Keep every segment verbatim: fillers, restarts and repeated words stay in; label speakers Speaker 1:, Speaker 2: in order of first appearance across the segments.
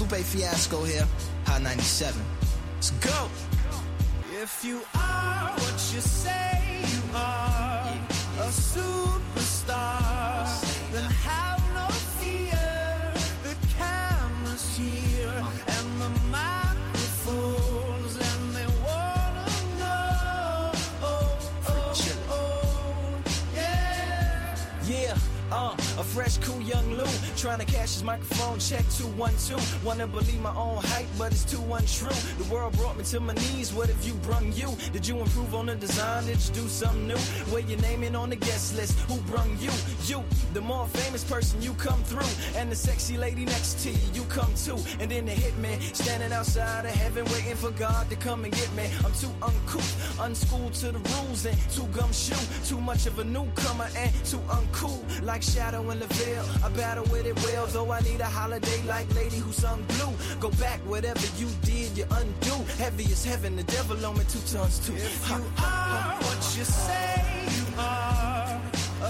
Speaker 1: Lupe Fiasco here, Hot ninety-seven. Let's go.
Speaker 2: If you are what you say you are, a superstar, then have no fear. The camera's here and the microphones, and they wanna know. Oh, oh, oh, yeah.
Speaker 3: Yeah. Uh, a fresh, cool young Lou, trying to cash his microphone, check two one two. Wanna believe my own hype, but it's too untrue. The world brought me to my knees, what have you brung you? Did you improve on the design, did you do something new? Where your name in on the guest list, who brung you? You, the more famous person, you come through. And the sexy lady next to you, you come too. And then the hitman, standing outside of heaven, waiting for God to come and get me. I'm too uncouth, unschooled to the rules, and too gumshoe. Too much of a newcomer and too uncool. Like Shadow in the veil, I battle with it well. Though I need a holiday like Lady Who Sung Blue. Go back, whatever you did, you undo. Heavy as heaven, the devil on me two tons too.
Speaker 2: If you are what you say you are, a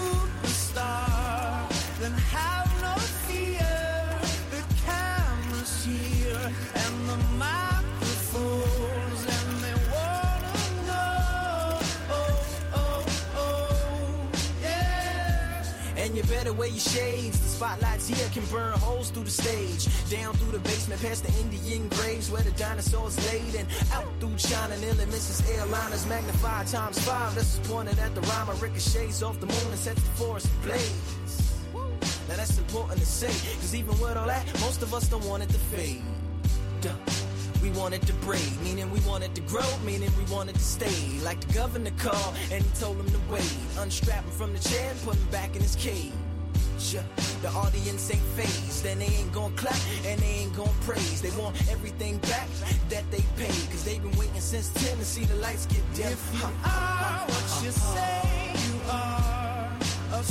Speaker 2: superstar, then have no fear. The camera's here and the microphones, and they wanna know. Oh, oh, oh, yeah.
Speaker 3: And you better wear your shades. The spotlights here can burn holes through the stage. Down through the basement, past the Indian graves where the dinosaurs laid. And out through China, nearly misses airliners. Magnified times five, this is pointed at the rhyme. Ricochets off the moon and sets the forest ablaze. Now that's important to say, cause even with all that, most of us don't want it to fade. Duh. We want it to braid, meaning we want it to grow, meaning we want it to stay. Like the governor called, and he told him to wait. Unstrap him from the chair and put him back in his cage. The audience ain't phased, and they ain't gon' clap, and they ain't gon' praise. They want everything back that they paid, cause they've been waiting since ten to see the lights get dim.
Speaker 2: If you are what you say you are, a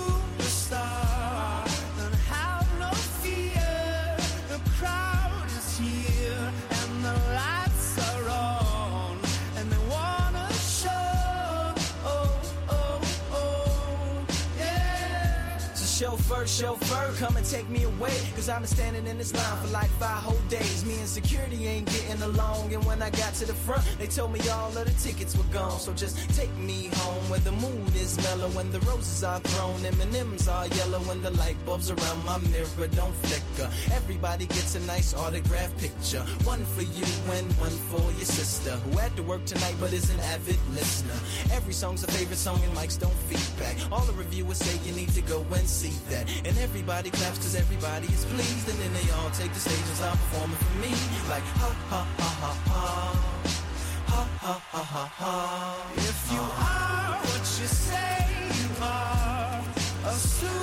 Speaker 2: superstar, then have no fear. The crowd is here and the lights are on, and they wanna show. Oh, oh, oh, yeah.
Speaker 3: So chauffeur, chauffeur, come and take me away, cause I've been standing in this line for like five whole days. Me and security ain't getting along, and when I got to the front, they told me all of the tickets were gone. So just take me home where the mood is mellow, when the roses are thrown, M and M's are yellow, when the light bulbs around my mirror don't flicker. Everybody gets a nice autograph picture, one for you and one for your sister, who had to work tonight but is an avid listener. Every song's a favorite song and mics don't feedback. All the reviewers say you need to go and see that. And everybody claps cause everybody is pleased, and then they all take the stage and start performing for me. Like ha ha ha ha ha, ha ha ha ha ha.
Speaker 2: If you are what you say you are, a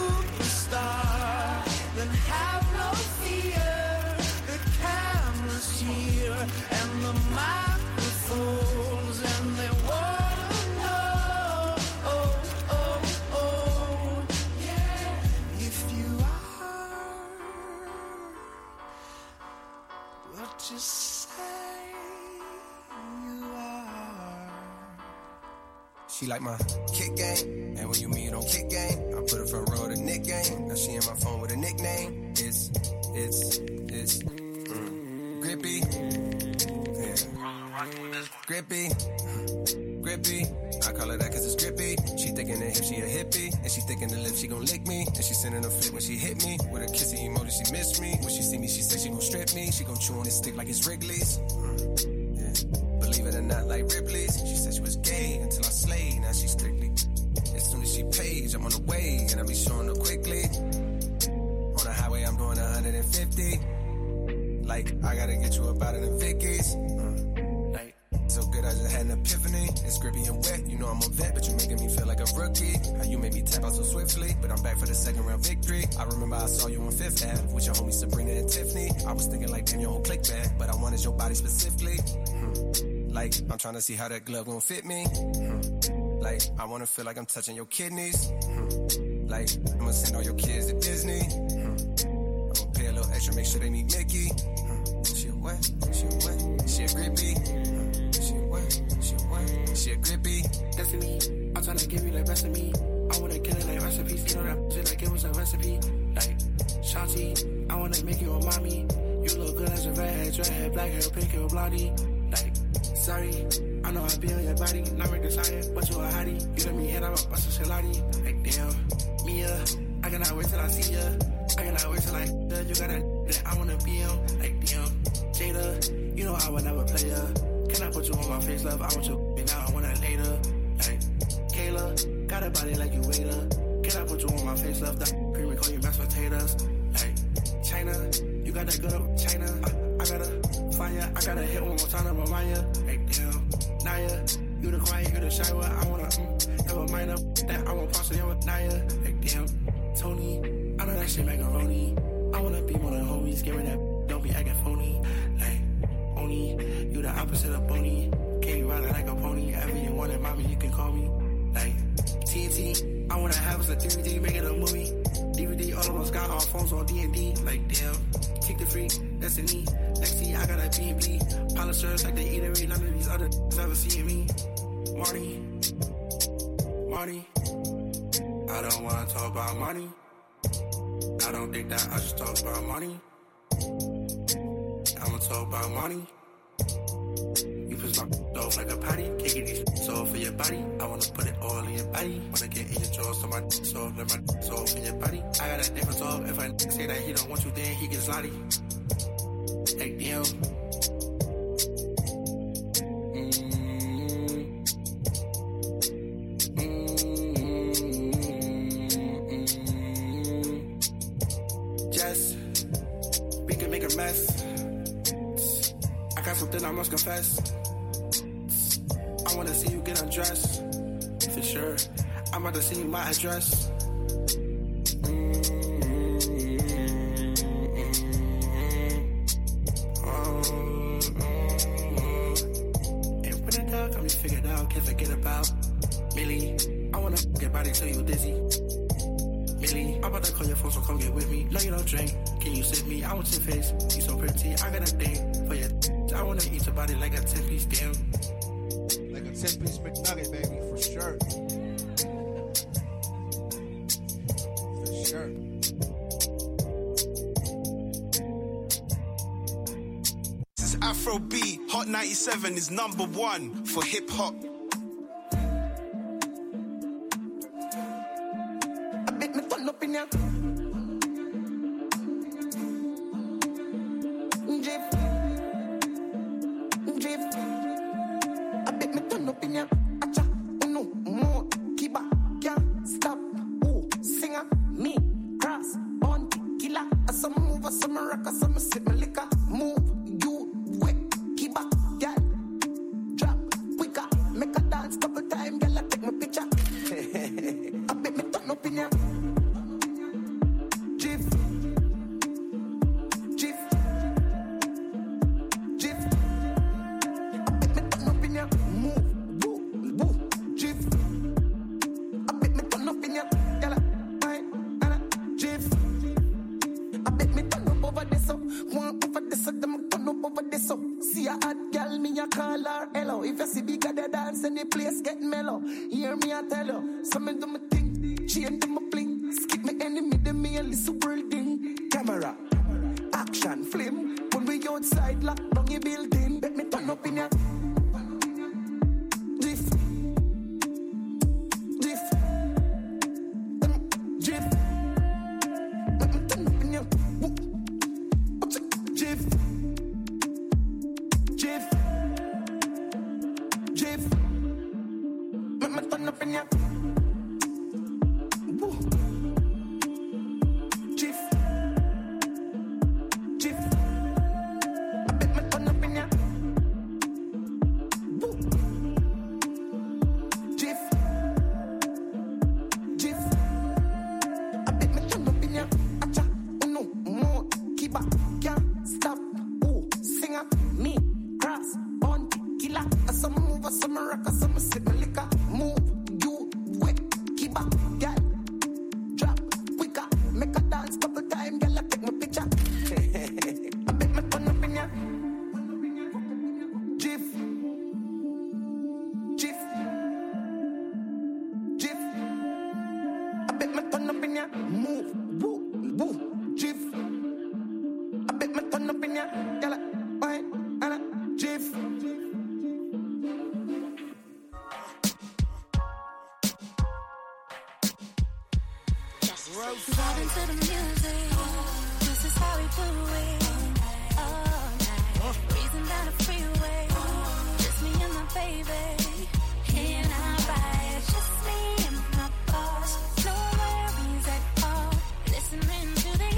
Speaker 2: superstar, then have no fear. The camera's here and the microphones, and they wanna know. Oh, oh, oh, yeah. If you are what you say you are.
Speaker 4: She like my kick game, and when you meet on kick game, I put her front row to Nick game. Now she in my phone with a nickname. It's, it's, it's mm, grippy. Yeah. Grippy. Grippy. I call her that cause it's grippy. She thinking that if she a hippie, and she thinking the lip she gon' lick me, and she sending a flick when she hit me with a kissy emoji. She miss me when she see me. She say she gon' strip me. She gon' chew on this stick like it's Wrigley's. Mm, yeah. Believe it or not, like Ripley's. She said she was gay until I slayed. Now she strictly. As soon as she pays, I'm on the way, and I be showing up quickly. On the highway, I'm doing one hundred fifty. Like I gotta get you up out of the Vickies. Mm, like so good, I just had an epiphany. It's grippy and wet, you know I'm a vet, but you making me feel like a rookie. How you made me tap out so swiftly, but I'm back for the second round victory. I remember I saw you on Fifth Ave with your homies Sabrina and Tiffany. I was thinking like, damn, your whole click back, but I wanted your body specifically. Hmm. Like I'm trying to see how that glove gon' fit me. Hmm. Like I wanna feel like I'm touching your kidneys. Hmm. Like I'ma send all your kids to Disney. Hmm. I'ma pay a little extra, make sure they meet Mickey. Hmm. She a wet, she a wet, she a grippy. Hmm. She a wet, she a wet, she a grippy.
Speaker 5: Destiny, I'm tryna give you the best of me. I wanna kill it like recipes, you know that shit like it was a recipe. Like Shanti, I wanna make you a mommy. You look good as a redhead, dreadhead, black hair, pink hair, blondie. Like, sorry, I know I be on your body, not make desire, but you a hottie. You let me hit, I'm a bust a shilati. Like, damn, Mia, I cannot wait till I see ya. I cannot wait till I, you got a that I wanna be on. Like, damn, Jada, you know I would never play ya. Can I put you on my face, love? I want you, and now I want it later. Like, Kayla, got a body like you waiter. Can I put you on my face, love? That creamy call you mashed potatoes. Like, China, you got that good up, China. I, I gotta find ya, I gotta hit one more time to remind ya. Like, damn, Naya, you the quiet, you the shy one. I wanna, mm, never mind up that I want possibly with Naya. Like, damn, Tony, I know that shit macaroni. I wanna be one of the homies, give me that, don't be acting phony. Like, Oni, you the opposite of Boney. Can't be riding like a pony. Ever you want it, mommy, you can call me. Like, T N T, I wanna have us a D V D, make it a movie. D V D, all of us got our phones on D and D. Like, damn, take the free, that's the knee. Lexi, I got a B and B. Polishers like the eatery, none of these other ever seeing me. Marty, Marty, I don't wanna talk about money. I don't think that I should talk about money. I'ma talk about money. You push my off like a patty. Can't get these soul for your body. I wanna put it all in your body. Wanna get in your jaws, so my soul, let my soul in your body. I got a different talk. If I say that he don't want you, then he gets lottie. Like, damn. Something I must confess. I wanna see you get undressed. For sure. I'm about to see you my address. Mm-hmm. Mm-hmm. And when it out, got me figured out. Can't forget about Millie. I wanna get body till you dizzy. Millie, I'm about to call your phone, so come get with me. No, you don't drink. Can you sip me? I want your face. You so pretty. I got a thing for your. I wanna eat your body like a ten-piece damn.
Speaker 6: Like a ten-piece McNugget, baby, for sure. For sure.
Speaker 7: This is Afrobeat. Hot ninety-seven is number one for hip hop.
Speaker 3: I bet me turn up in ya.
Speaker 2: Vibing to the music. This is how we do it. All night. Breezing down the freeway. Just me and my baby. Can I ride? Just me and my boss. No worries at all. Listening to the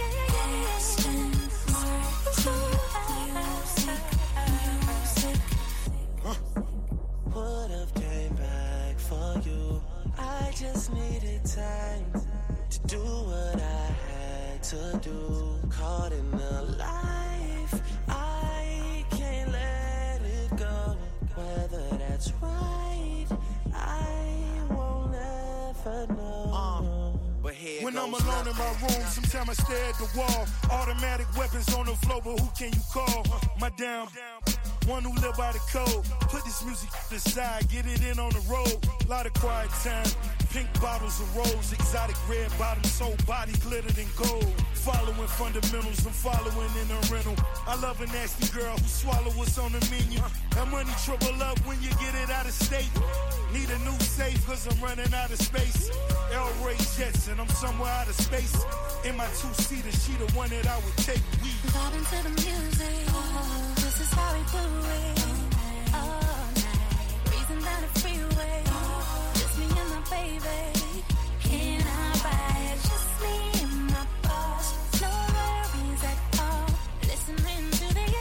Speaker 3: Would've came back for you. I just needed time to do what I had to do. Caught in the life, I can't let it go. Whether that's right, I won't ever know. Um, but here
Speaker 8: when
Speaker 3: goes
Speaker 8: I'm alone in my room, sometimes I stare at the wall. Automatic weapons on the floor, but who can you call? My damn one who live by the code. Put this music aside, get it in on the road. Lot of quiet time. Pink bottles of rose, exotic red bottoms, soul body glittered in gold. Following fundamentals, I'm following in a rental. I love a nasty girl who swallow what's on the menu. That money triple up when you get it out of state. Need a new safe cause I'm running out of space. El Ray Jets and I'm somewhere out of space. In my two-seater, she the one that I would take. We
Speaker 2: vibing to the music. Oh, this is how we do it. All night, breezing down the freeway. Just me and my baby. Can I ride? Just me and my boss. No worries at all. Listening to the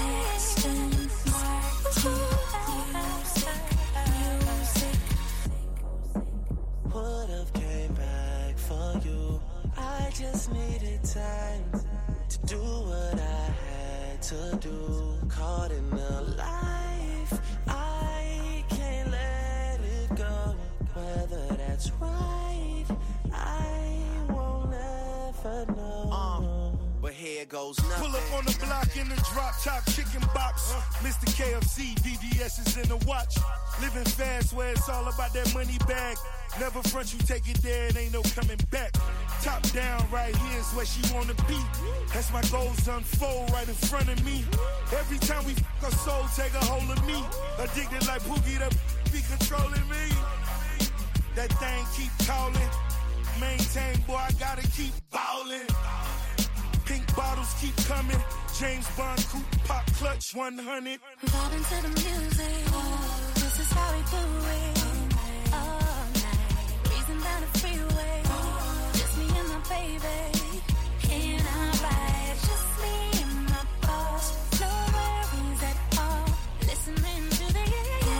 Speaker 3: Would've came back for you. I just needed time to do what I had to do. Caught in the life, I can't let it go. Whether that's right, I won't ever know. Um, but here goes nothing.
Speaker 8: pull up on the block in the drop top chicken box. Mister K F C, V V S is in the watch. Living fast where it's all about that money bag. Never front, you take it there, it ain't no coming back. Top down, right here's where she wanna be. That's my goals unfold right in front of me. Every time we f*** her soul, take a hold of me. Addicted like Pookie, that be controlling me. That thing keep calling. Maintain, boy, I gotta keep ballin'. Pink bottles keep coming. James Bond coupe pop clutch one hundred.
Speaker 2: vibing to the music. Oh, this is how we do it. All night, breezing down the freeway. Just me and my baby. Can I ride? Just me and my boss. No worries at all. Listening to the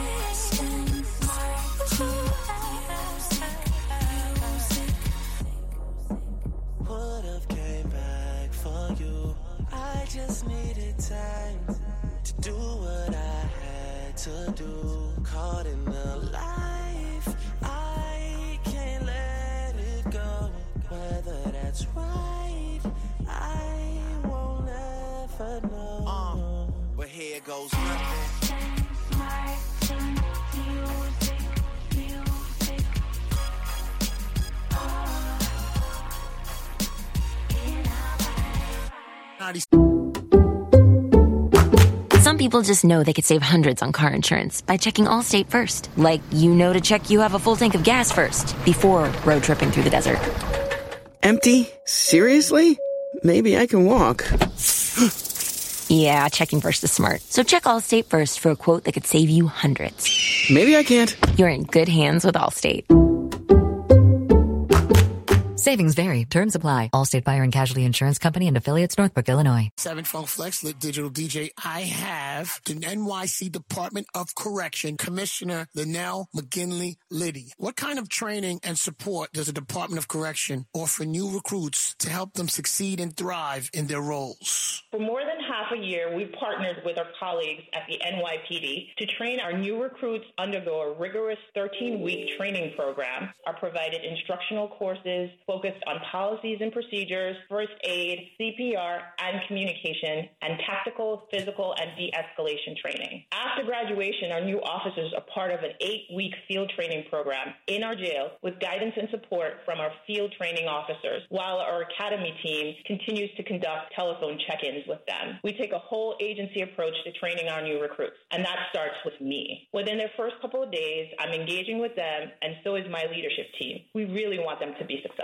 Speaker 3: Would've came back for you. I just needed time to do what I had to do. Caught in the life, I can't let it go. Whether that's right, I won't ever know. Uh, but here goes nothing.
Speaker 9: Some people just know they could save hundreds on car insurance by checking Allstate first. Like, you know to check you have a full tank of gas first before road tripping through the desert.
Speaker 10: Empty? Seriously? Maybe I can walk.
Speaker 9: Yeah, checking first is smart. So check Allstate first for a quote that could save you hundreds.
Speaker 10: Maybe I can't.
Speaker 9: You're in good hands with Allstate.
Speaker 11: Savings vary. Terms apply. Allstate Fire and Casualty Insurance Company and affiliates, Northbrook, Illinois.
Speaker 5: Seven Funk Flex, Lit Digital D J. I have the N Y C Department of Correction Commissioner Linnell McGinley Liddy. What kind of training and support does the Department of Correction offer new recruits to help them succeed and thrive in their roles?
Speaker 12: For more than half a year, we've partnered with our colleagues at the N Y P D to train our new recruits undergo a rigorous thirteen-week training program, are provided instructional courses focused on policies and procedures, first aid, C P R, and communication, and tactical, physical, and de-escalation training. After graduation, our new officers are part of an eight-week field training program in our jail with guidance and support from our field training officers, while our academy team continues to conduct telephone check-ins with them. We take a whole agency approach to training our new recruits, and that starts with me. Within their first couple of days, I'm engaging with them, and so is my leadership team. We really want them to be successful.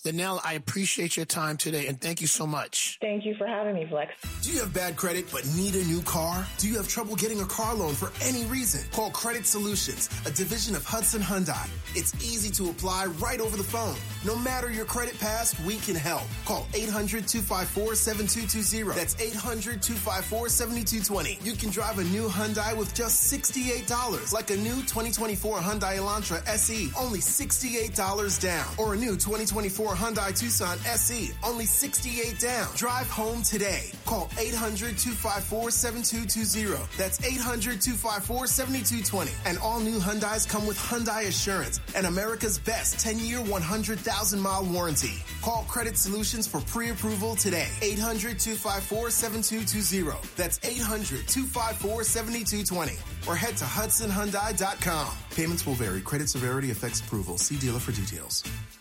Speaker 5: Linnell, I appreciate your time today, and thank you so much.
Speaker 12: Thank you for having me, Flex.
Speaker 13: Do you have bad credit but need a new car? Do you have trouble getting a car loan for any reason? Call Credit Solutions, a division of Hudson Hyundai. It's easy to apply right over the phone. No matter your credit past, we can help. Call eight hundred, two five four, seven two two zero. That's eight hundred, two five four, seven two two zero. You can drive a new Hyundai with just sixty-eight dollars, like a new twenty twenty-four Hyundai Elantra S E, only sixty-eight dollars down. Or a new twenty twenty-four Hyundai Tucson S E, only sixty-eight dollars down. Drive home today. Call eight hundred, two five four, seven two two zero. That's eight hundred, two five four, seven two two zero. And all new Hyundais come with Hyundai Assurance and America's best ten-year, one hundred thousand mile warranty. Call Credit Solutions for pre-approval today. eight hundred, two five four, seven two two zero. That's eight hundred, two five four, seven two two zero. Or head to hudson hyundai dot com. Payments will vary. Credit severity affects approval. See dealer for details.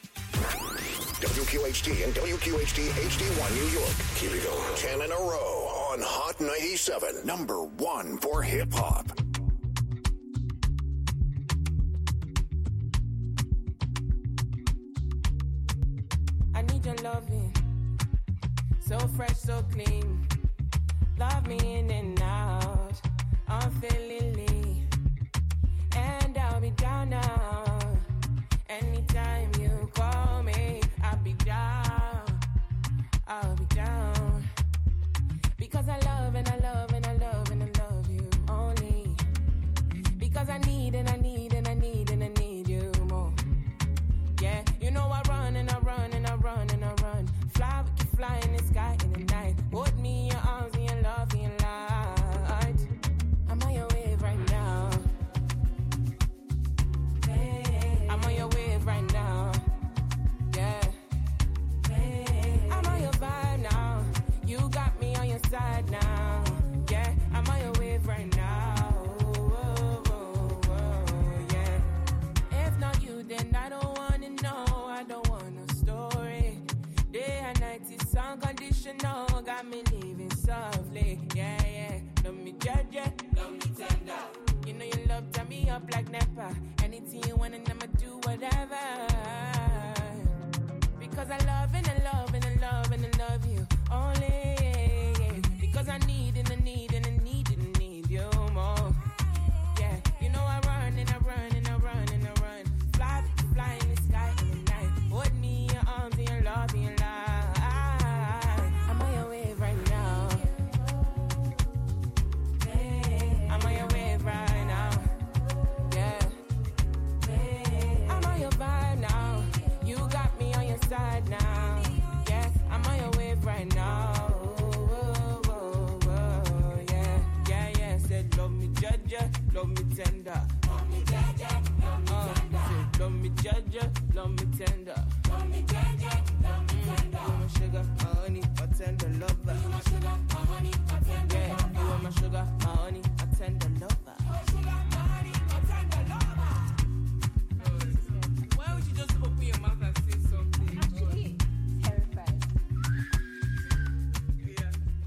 Speaker 14: W Q H D and W Q H D H D one New York. Keep it going. ten in a row on Hot ninety-seven. Number one for hip-hop.
Speaker 15: I need your loving, so fresh, so clean. Love me in and out, unfailingly. And I'll be down now. Anytime you call me, I'll be down. I'll be down. Because I love and I love and I love and I love you only. Because I need and I need and I need and I need you more. Yeah, you know I run and I run and I run and I run. Fly, we can fly in the sky in the night. Hold me in your arms and your love and your light. I'm on your wave right now. Hey, I'm on your wave right now. Yeah. Hey, I'm on your vibe now. You got me on your side now. Yeah, I'm on your wave right now. Whoa, whoa, whoa, yeah. If not you, then I don't wanna know. I don't want no story. Day and night is unconditional. Got me living softly. Yeah, yeah. Love me judge, yeah. Love me tender. You know you love tie me up like Nepa. Anything you want and I'ma do whatever. Because I love and I love and I love and I love you only. Because I need and I need and I need and I need you more. Yeah, you know I run and I run and I run and I run. Fly, fly in the sky in the night. Hold me in your arms and your love and your life. I'm on your wave right now. I'm on your wave right now. Yeah. I'm on your vibe now. You got me on your side now. Yeah, I'm on your wave right now. Whoa, whoa, whoa, yeah, yeah, yeah. Said love me judge, love me tender. Love me judge, love me tender. Said love me judge, love me tender. Love me judge, love me tender. You my sugar, my honey, my tender lover. You my sugar, my honey, my tender yeah, lover. You are my sugar, my honey, my tender lover. My sugar, my honey, my tender lover. Why would you just open your mouth and say something? Actually, terrified. Yeah.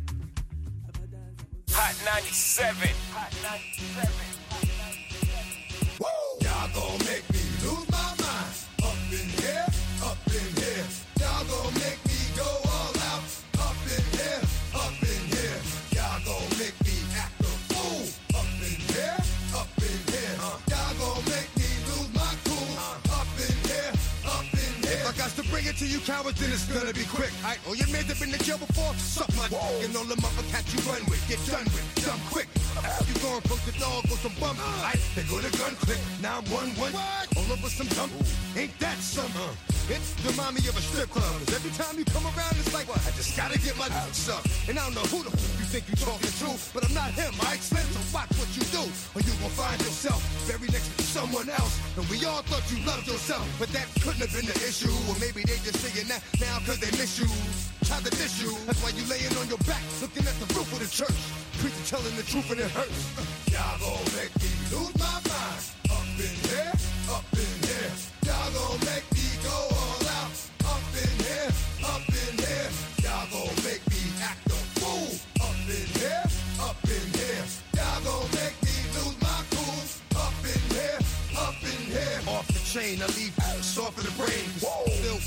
Speaker 14: Hot ninety-seven.
Speaker 2: Hot ninety-seven. Woo! Y'all gon' make me lose my mind. Up in here, up in here. Y'all gon' make me go all out. Up in here, up in here. Y'all gon' make me act a fool. Up in here, up in here. Y'all gon' make me lose my cool. Up in here, up in here. If I got to bring it to you cowards, then it's gonna be quick. Aight, oh, your man's have been in jail before? Suck my dick and all the motherfuckers you run with. Get done with, done quick. You gon' poke the dog with some bump. Aight, they go to gun click. Now I'm one one. All over some dump. Ain't that some? Uh, it's the mommy of a strip club. Cause every time you come around, it's like, what? I just gotta get my dukes up. And I don't know who the f you think you talking to, but I'm not him, aight, Slim? So watch what you do, or you gon' find yourself buried next to someone else. And we all thought you loved yourself, but that couldn't have been the issue. Or maybe they just saying that now cause they miss you. Try to diss you. That's why you laying on your back, looking at the roof of the church. Preacher telling the truth and it hurts. Y'all gon' make me lose my mind. Up in here, up in here. Y'all gon' make me go all out. Up in here, up in here. Y'all gon' make me act a fool. Up in here, up in here. Y'all gon' make me lose my cool. Up in here, up in here. Off the chain, I leave soft in the brain. Still want the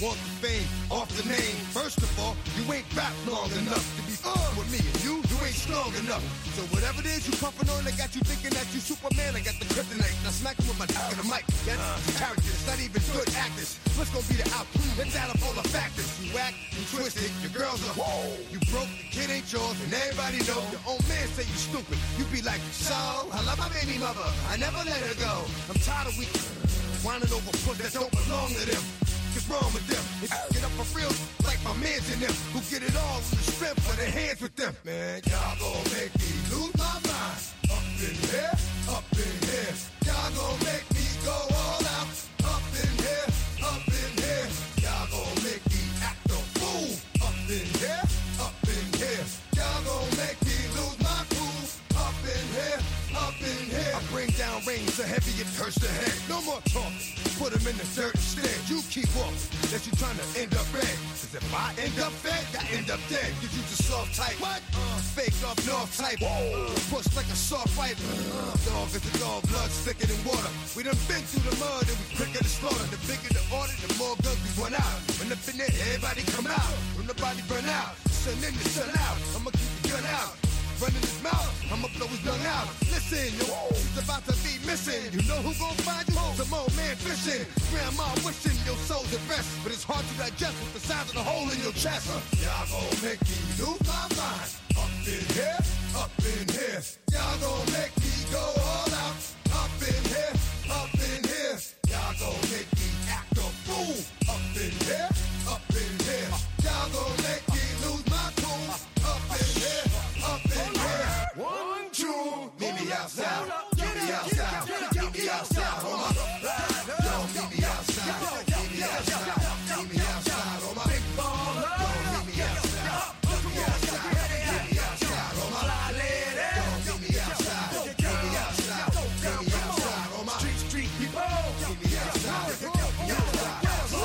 Speaker 16: fame off the name. First of all, you ain't rap long enough to be uh, with me. And you, you ain't strong enough. So whatever it is you puffin' on, they got you thinking that you Superman. I got the kryptonite. Now smack him with my dick in the mic. That's uh, characters, not even good actors. What's gonna be the outcome? Let's add up all the factors. You whack, you twisted, your girls are whoa. You broke, the kid ain't yours, and everybody know. Your own man say you stupid. You be like, so, I love my baby mother. I never let her go. I'm tired of we whining over puss that don't belong to them. What's wrong with them? If you get up for real, like my mans in them, who get it all in the strength of their hands with them. Man, y'all gon' make me lose my mind. Up in here, up in here. Y'all gon' make me go all out. Up in here, up in here. Y'all gon' make me act a fool. Up in here, up in here. Y'all gon' make me lose my cool. Up in here, up in here. I bring down rain so heavy it hurts the head. No more talking. Put him in the dirt instead. You keep walking, that you trying to end up red. Cause if I end up fed, I end up dead. You use a soft type. What? Uh, fake up north type. Whoa. Push like a soft fight. Uh, dog is a dog, blood thicker than water. We done been through the mud and we quicker to slaughter. The bigger the order, the more guns we run out. When up in there, everybody come out. When the body burn out, sun in the sun out. I'ma keep the gun out. Running his mouth, I'ma blow his lung out. Listen, yo, he's about to be missing. You know who gon' find you? Some old man fishing. Grandma wishing your soul's at rest, but it's hard to digest with the size of the hole in your chest. Uh, y'all gon' make me lose my mind. Up in here, up in here. Y'all gon' make me go all out. Up in here, up in here. Y'all gon' make me act a fool. Up in here, up in here. Y'all gon' make me lose my cool. Up in here. Up in here, one, two, meet me outside, meet me outside, meet me outside, on my, yo, meet me outside, meet me outside, meet me outside, on my big ball, yo, meet me outside, meet me outside, meet me outside, on my lady, yo, meet me outside, meet me outside, meet me outside, on my street, street people, meet me outside, meet me outside,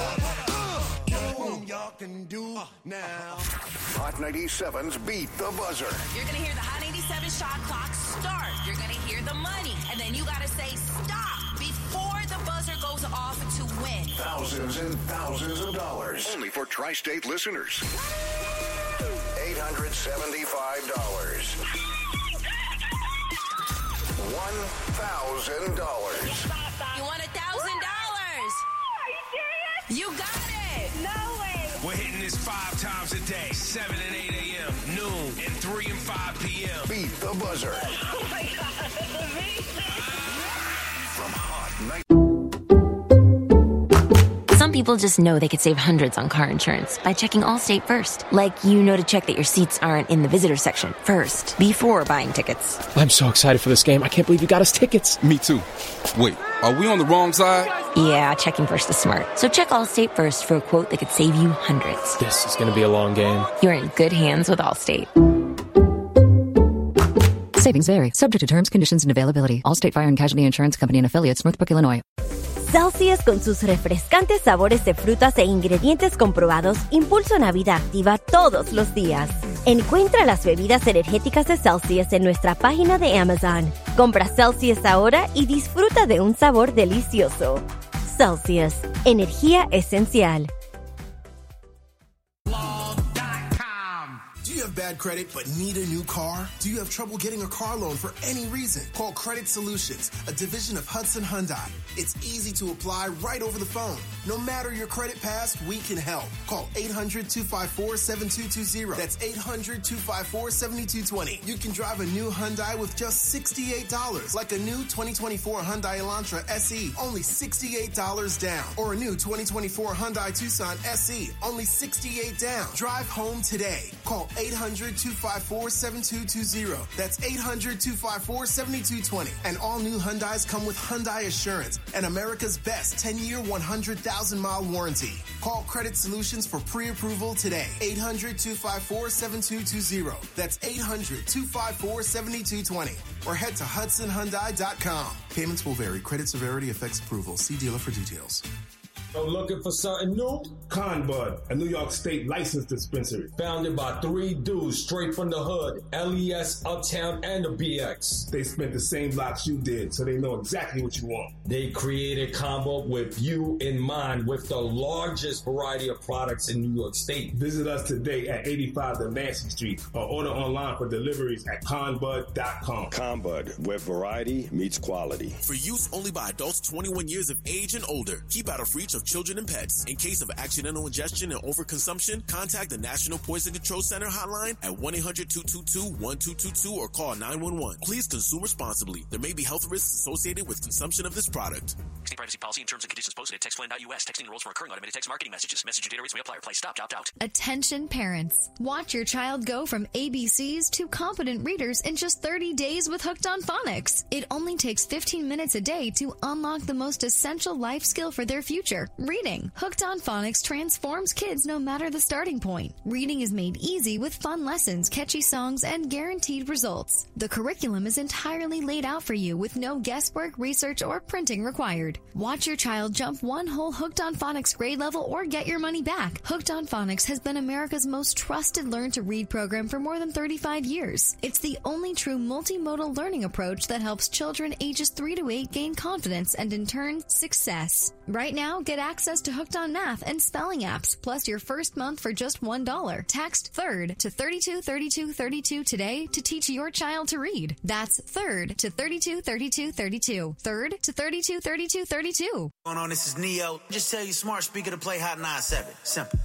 Speaker 16: outside, yo, y'all can do now.
Speaker 14: Hot ninety-seven's Beat the Buzzer.
Speaker 17: You're going to hear the Hot ninety-seven shot clock start. You're going to hear the money. And then you got to say stop before the buzzer goes off to win.
Speaker 14: Thousands and thousands of dollars. Only for Tri-State listeners. eight hundred seventy-five dollars. one thousand dollars.
Speaker 17: You want one thousand dollars?
Speaker 18: Are you serious?
Speaker 17: You got it.
Speaker 18: No way.
Speaker 19: We're hitting this five times a day, seven and eight a.m., noon, and three and five p.m.
Speaker 14: Beat the Buzzer.
Speaker 18: Oh, my God. That's amazing.
Speaker 14: From Hot Night.
Speaker 9: Some people just know they could save hundreds on car insurance by checking Allstate first. Like, you know to check that your seats aren't in the visitor section first, before buying tickets.
Speaker 20: I'm so excited for this game. I can't believe you got us tickets.
Speaker 21: Me too. Wait, are we on the wrong side?
Speaker 9: Yeah, checking first is smart. So check Allstate first for a quote that could save you hundreds.
Speaker 20: This is going to be a long game.
Speaker 9: You're in good hands with Allstate.
Speaker 11: Savings vary, subject to terms, conditions, and availability. Allstate Fire and Casualty Insurance Company and Affiliates, Northbrook, Illinois.
Speaker 22: Celsius, con sus refrescantes sabores de frutas e ingredientes comprobados, impulsa una vida activa todos los días. Encuentra las bebidas energéticas de Celsius en nuestra página de Amazon. Compra Celsius ahora y disfruta de un sabor delicioso. Celsius, energía esencial.
Speaker 13: Do you have bad credit but need a new car? Do you have trouble getting a car loan for any reason? Call Credit Solutions, a division of Hudson Hyundai. It's easy to apply right over the phone. No matter your credit past, we can help. Call eight hundred, two five four, seven two two zero. That's eight hundred, two five four, seven two two zero. You can drive a new Hyundai with just sixty-eight dollars, like a new twenty twenty-four Hyundai Elantra S E, only sixty-eight dollars down. Or a new twenty twenty-four Hyundai Tucson S E, only sixty-eight dollars down. Drive home today. Call eight hundred, two five four, seven two two zero. That's eight hundred, two five four, seven two two zero. And all new Hyundais come with Hyundai Assurance and America's best ten-year, one hundred thousand mile warranty. Call Credit Solutions for pre-approval today. eight hundred, two five four, seven two two zero. That's eight hundred, two five four, seven two two zero. Or head to hudson hyundai dot com. Payments will vary. Credit severity affects approval. See dealer for details.
Speaker 1: So looking for something new?
Speaker 4: Con Bud, a New York State licensed dispensary.
Speaker 1: Founded by three dudes straight from the hood, L E S, Uptown, and the B X.
Speaker 4: They spent the same blocks you did, so they know exactly what you want.
Speaker 1: They created Combo with you in mind, with the largest variety of products in New York State.
Speaker 4: Visit us today at eighty-five Delancey Street or order online for deliveries at con bud dot com.
Speaker 23: Con Bud, where variety meets quality.
Speaker 24: For use only by adults twenty-one years of age and older. Keep out of reach of children and pets. In case of accidental ingestion and overconsumption, contact the National Poison Control Center hotline at one eight hundred two two two one two two two or call nine one one. Please consume responsibly. There may be health risks associated with consumption of this product.
Speaker 25: State privacy policy and terms and conditions posted at text plan dot U S. Texting enrolls for recurring automated text marketing messages. Message and data rates may apply. Reply stop, opt out.
Speaker 26: Attention parents. Watch your child go from A B Cs to competent readers in just thirty days with Hooked on Phonics. It only takes fifteen minutes a day to unlock the most essential life skill for their future, reading. Hooked on Phonics transforms kids no matter the starting point. Reading is made easy with fun lessons, catchy songs, and guaranteed results. The curriculum is entirely laid out for you with no guesswork, research, or printing required. Watch your child jump one whole Hooked on Phonics grade level or get your money back. Hooked on Phonics has been America's most trusted learn-to-read program for more than thirty-five years. It's the only true multimodal learning approach that helps children ages three to eight gain confidence and, in turn, success. Right now, get access to Hooked on Math and spelling apps, plus your first month for just one dollar. Text THIRD to thirty-two thirty-two thirty-two today to teach your child to read. That's THIRD to thirty-two thirty-two thirty-two. THIRD to thirty-two thirty-two thirty-two.
Speaker 3: What's going on? This is Neo. Just tell your smart speaker to play Hot ninety-seven. Simple.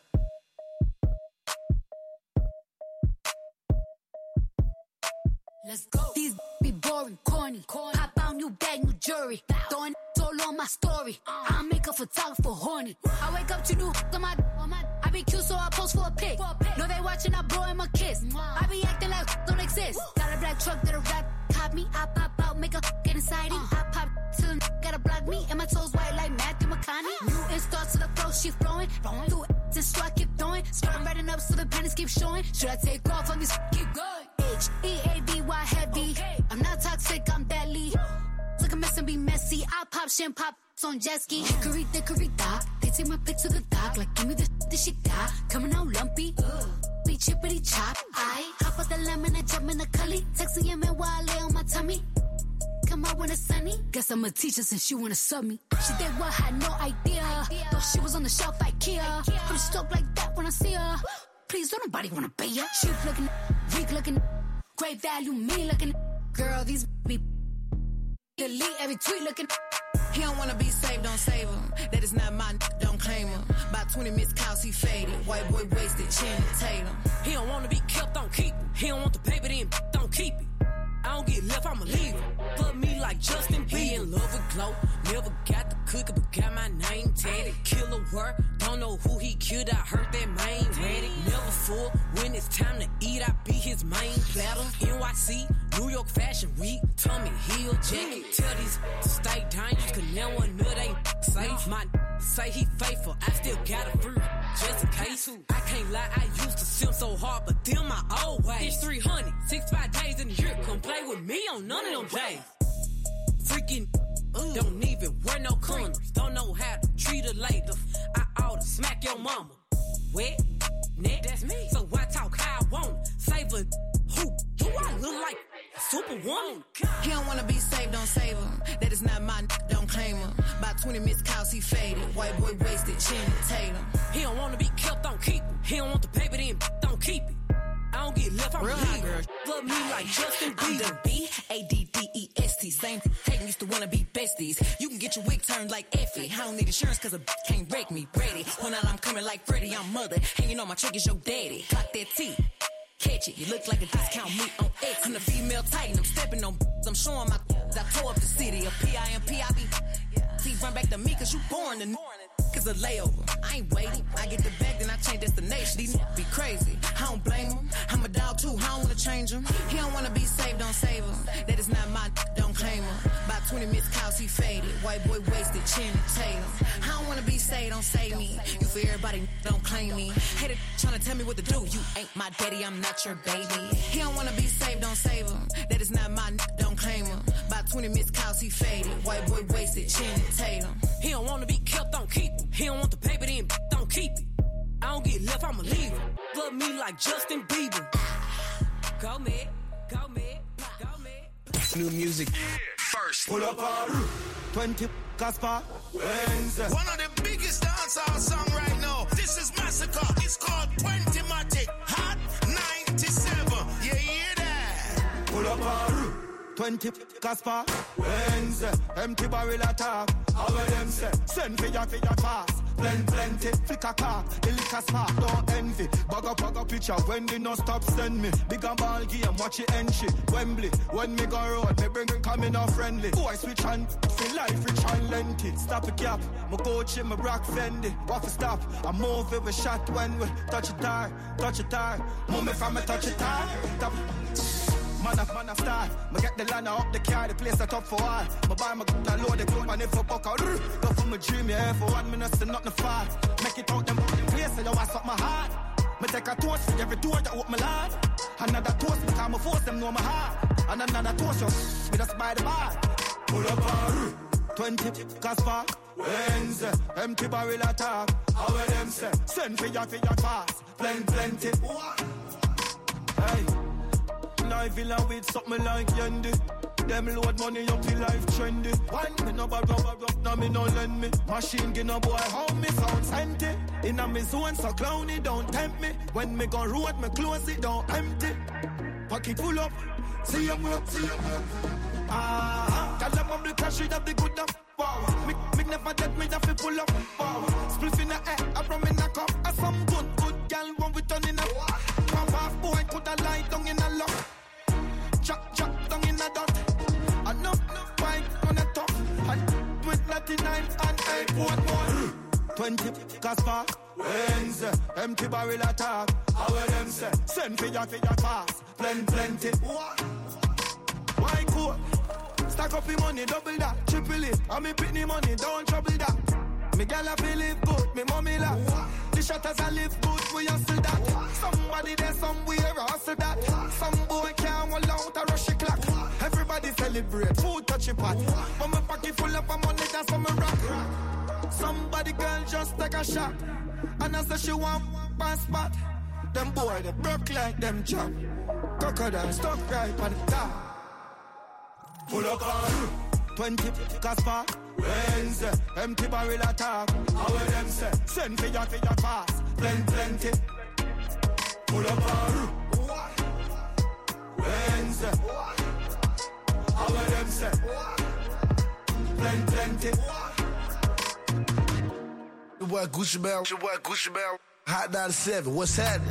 Speaker 27: Let's go. These be boring, corny. corny. Pop out new bag, new jury. Throwing all on my story. Uh. I make a photographer horny. I wake up to new on my, on my. I be cute, so I post for a pic. No, they watching, I blow him a kiss. Wow. I be acting like don't exist. Woo. Got a black truck that a rap cop me. I pop out, make a get inside uh. I pop till a gotta block me. And my toes white like Matthew McConaughey. New install to the flow, she flowing. Through it, just so I keep throwing. Starting writing up so the pennies keep showing. Should I take off on this? Keep going. H E A B Y heavy. Okay. I'm not toxic, I'm deadly. Look a mess and be messy. I pop shin pop on jet ski. Hickory dickory dock. They take my pic to the dock. Like give me the that she got. Coming out lumpy. Ugh. Be chippity chop. I hop out the lemon and jump in the cully. Texting your man while I lay on my tummy. Come out when it's sunny. Guess I'm a teacher since she wanna sub me. She did what, had no idea. Thought she was on the shelf IKEA. Pretty stoked like that when I see her. Please don't nobody wanna pay her. She looking, weak looking, great value, me looking. Girl, these be delete every tweet looking.
Speaker 28: He don't wanna be saved, don't save him. That is not my n- don't claim him. About twenty missed calls, he faded. White boy wasted, Channing Tatum.
Speaker 29: He don't wanna be kept, don't keep him. He don't want the paper, then don't keep it. I don't get left, I'ma leave him. Put me like Justin Bieber. Be in love with Glow. Never got the cookie, but got my name tatted. Killer work, don't know who he killed. I heard that main ready. Never full. When it's time to eat, I be his main platter. N Y C, New York Fashion Week. Tommy Hill jacket. Tell these to stay dangerous, cause now one know they safe. My say he faithful, I still got a fruit. Just in case. I can't lie, I used to sim so hard, but them my old ways. It's three hundred, sixty-five days in the year. Come play with me on none of them days. Freaking, uh, don't even wear no condoms. Don't know how to treat a lady. I oughta smack your mama. Wet, neck, that's me. So I talk how I want. Save a who? Do I look like a superwoman?
Speaker 28: He don't wanna be saved, don't save him. That is not my n- don't claim him. About twenty missed calls, he faded. White boy wasted, Channing Tatum.
Speaker 29: He don't wanna be kept, don't keep him. He don't want the paper, then don't keep it. I don't get left, I'm real hot girl. Love me like Justin Bieber.
Speaker 28: I'm the B A D D E S T. Same thing. Hayden used to wanna be besties. You can get your wig turned like Effie. I don't need insurance cause a b- can't wreck me. Ready. When I'm coming like Freddie, I'm mother. Hanging on my trick is your daddy. Clock that T. Catch it. You look like a discount meat on X. I'm the female titan. I'm stepping on b- I'm showing my I tore up the city. A P I M P I B. T run back to me cause you born to cause a layover. I ain't waiting. I get the bag, then I change destination. These n- be crazy. I don't blame them. I'm a dog too. I don't wanna change change him. He don't wanna be saved, don't save him. That is not my, don't claim him. About twenty missed calls, he faded. White boy wasted, chin and Tatum. I don't wanna be saved, don't save me. You for everybody, don't claim me. Hater tryna tell me what to do. You ain't my daddy, I'm not your baby. He don't wanna be saved, don't save him. That is not my, don't claim him. About twenty missed calls, he faded. White boy wasted, chin and Tatum.
Speaker 29: He don't wanna be kept, don't keep him. He don't want the paper, then don't keep it. I don't get left, I'ma leave him. Love me like Justin Bieber. Go mid, go mid, go mid.
Speaker 2: New music.
Speaker 5: Yeah, first.
Speaker 2: Pull up our twenty Casper Wednesday.
Speaker 5: One of the biggest dancehall song right now. This is Massacre. It's called twenty Matic. Hot ninety-seven. Yeah, hear that?
Speaker 2: Pull up our twenty Casper Wednesday. Empty barrel attack. How them say? Send for your for your fast. Plenty, plenty, flick a car, the liquor spark, don't envy. Bag up, bag up picture, when they no stop send me. Big and ball game, watch it entry. Wembley, when me go road, me bring it coming off friendly. Boy switch on, feel life rich and lengthy. Stop a cap, my coach in my rock fendi. What to stop, I move it with shot when we touch it hard, touch it hard. Move me from me touch it hard. Stop. Man of, man of style. Me get the land up the car, the place that up for all. Me buy my gun, I load the club and if I buck out. Go for my dream, yeah, for one minute, so nothing far. Make it out them place, so you want up my heart. Me take a toast for every door that open my lad. Another toast because my force them know my heart. And another toast, you, me just by the bar. Pull up our twenty Casper Wednesday. Empty barrel attack. How will them say? Send for your, for your fast. Plenty, plenty. Hey. Life villa with something like Yendi. Them load money up in life trendy. One me no borrow up, now me no lend me. Machine give no boy how me sounds empty. Inna me zone so clowny don't tempt me. When me go road me close it don't empty. Pocket full up, see ya up, see ya up. Ah, tell them I'm the cash it up the good up. Wow, me me never dead me have to pull up. Wow, spliff in the air, I from me knock up. I some good good girl run with turning up. Pump off boy coulda lie down in a lock. Chop, chop, down in a dot. I know, fight on the top. And with ninety-nine and eight, one more. twenty Casper Wednesday. Empty barrel attack. How will them say? Send for your, for your fast. Plenty, plenty. Why cool? Stack up the money, double that. Triple it. And me pitney money, don't trouble that. Me gal a feel live good, me mommy laugh. The shutters a live good, we hustle that. Somebody there somewhere hustle that. Some boy can't hold out a rush clock. Everybody celebrate, food touch a pot. But my pocket full of money, that's for me rock. Somebody girl just take a shot. And I say she want one spot. Them boy they broke like them chop. Crocodile stuck right on the top. Pull up on twenty Casper Wednesday. Empty barrel attack. How will them say? Send for your, for your fast. Plenty, plenty. Pull up on Wednesday. How will them say? Plenty, plenty.
Speaker 6: Your boy Gucci Bell. Your boy Gucci Bell. Hot ninety-seven. What's happening?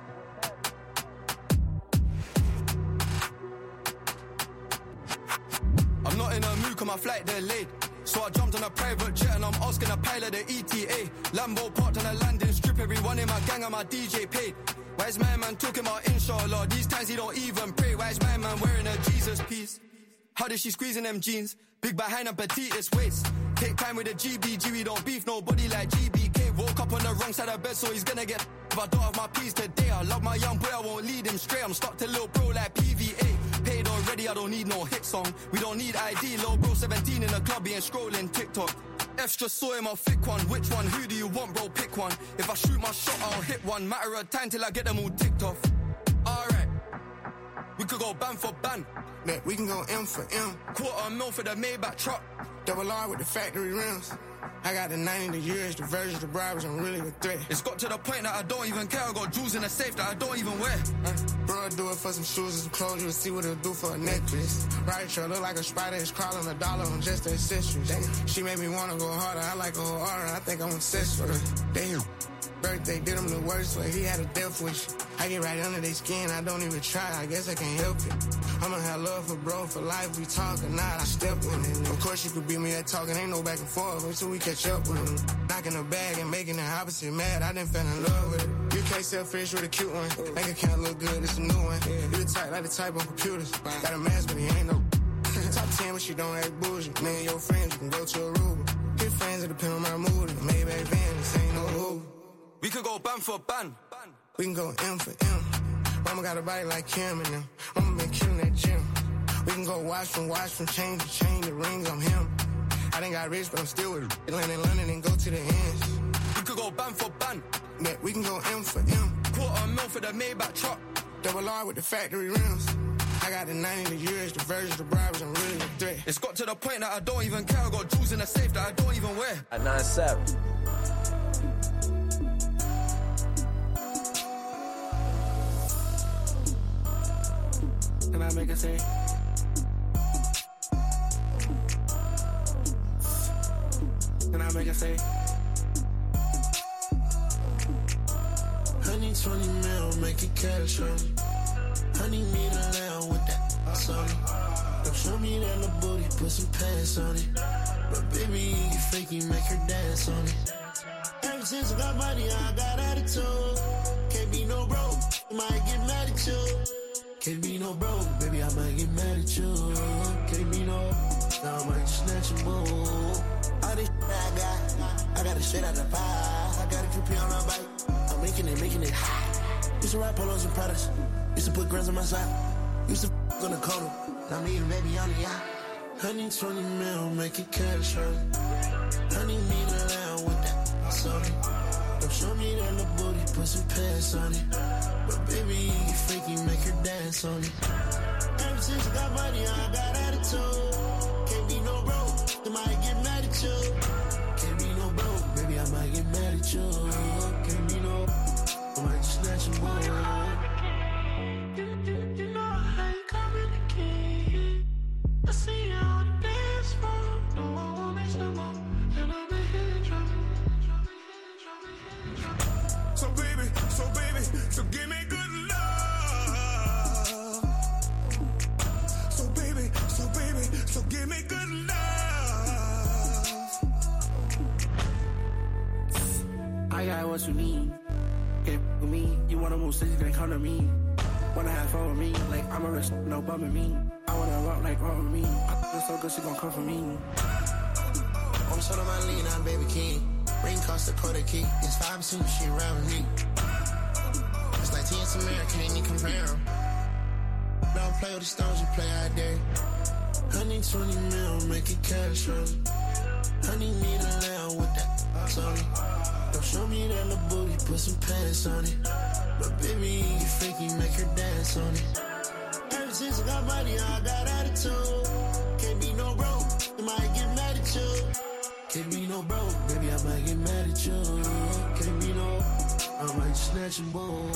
Speaker 7: I'm not in a mood, cause my flight delayed. So I jumped on a private jet and I'm asking a pilot the E T A. Lambo parked on a landing strip, everyone in my gang and my D J paid. Why is my man talking about inshallah? These times he don't even pray. Why is my man wearing a Jesus piece? How did she squeeze in them jeans? Big behind and petite waist. Take time with a G B G, we don't beef nobody like G B K. Woke up on the wrong side of bed, so he's gonna get if I don't have my peace today. I love my young boy, I won't lead him straight. I'm stuck to little bro like P V A. Paid already, I don't need no hit song. We don't need I D, little bro seventeen in the club, he ain't scrolling TikTok. F just saw him, I'll thick one. Which one? Who do you want, bro? Pick one. If I shoot my shot, I'll hit one. Matter of time till I get them all ticked off. Alright, we could go ban for ban.
Speaker 6: Yeah, we can go M for M.
Speaker 7: Quarter mil for the Maybach truck.
Speaker 6: Double R with the factory rims. I got the ninety, the years, the versions, the bribes, I'm really a threat.
Speaker 7: It's got to the point that I don't even care. I got jewels in the safe that I don't even wear.
Speaker 6: Uh, bro, I do it for some shoes and some clothes. You'll see what it'll do for a necklace. Right, sure, look like a spider is crawling a dollar on just the accessories. Damn. She made me want to go harder. I like her harder. I think I'm obsessed with her. Damn. Birthday did him the worst way. He had a death wish. I get right under their skin. I don't even try. I guess I can't help it. I'ma have love for bro for life. We talk or not. I step with it. Of course you could beat me at talking. Ain't no back and forth until we catch up with him. Knocking the bag and making the opposite mad. I didn't fall in love with it. You can't sell fish with a cute one. Bank account look good, it's a new one. You the type like the type on computers. Got a mask, but he ain't no. Top ten, but she don't act bougie. Me and your friends, you can go to Aruba. Hit friends, it depend on my mood. Maybach van, this ain't no Uber.
Speaker 7: We could go ban for ban.
Speaker 6: We can go M for M. Mama got a body like Kim and them. Mama been killing that gym. We can go watch from watch from chain to chain. The rings, I'm him. I done got rich, but I'm still with it. Land in London and go to the ends.
Speaker 7: We could go ban for ban.
Speaker 6: Yeah, we can go M for M.
Speaker 7: Quarter mil for the Maybach truck.
Speaker 6: Double R with the factory rims. I got the ninety, the years, the versions, the bribes, I'm really a threat.
Speaker 7: It's got to the point that I don't even care. I got jewels in the safe that I don't even wear.
Speaker 8: At nine seven.
Speaker 6: Can I make a say? Can I make a say?
Speaker 10: Honey, twenty mil, make it cash on me. Honey, need a lamb with that ass on it. Don't show me that little booty, put some pants on it. But baby, you fake, you make her dance on it. Ever since I got money, I got attitude. Can't be no broke, might get mad at you. Can't be no broke, baby, I might get mad at you. Can't be no, now I might snatch your boo. All this shit I got, I got it straight out the pie. I got a Q P on my bike, I'm making it, making it hot. Used to ride polos and Pradas, used to put grams on my side. Used to f*** on the corner, now me and baby on the yacht. Honey, twenty mil, make it cash, honey. Honey, need a lamb with that ass on it. Don't show me that little booty, put some pants on it. But baby, you freaky, make her dance on it. Ever since I got money, I got attitude. Can't be no broke, I might get mad at you. Can't be no broke, baby, I might get mad at you. Can't be no, I might just snatch your ball. You know I ain't communicating. I see you on the dance floor. No, I won't miss no more. And I'll be here trouble.
Speaker 6: So baby, so baby, so give me good love. So baby, so baby, so give me good love.
Speaker 10: I got what you need. Get with me. You wanna move cities, then come to me. Wanna have fun with me, like I'm a rich, no bumming me. I wanna rock like rock with me. I feel so good, she gon' come for me. I'm sort of my lean, I'm baby king. Ring cost a quarter key. It's five percent she around with me. It's like T S American, ain't you compare them. Don't play with the stones, you play out there. Honey, twenty mil, make it cash on me. Honey, need a lamb with that ass on it. Don't show me that little booty, put some pants on it. But baby, you freaky, make her dance on it. Ever since I got money, I got attitude. Can't be no broke, I might get mad at you. Can't be no broke, baby, I might get mad at you. Can't be no, I might snatch your ball.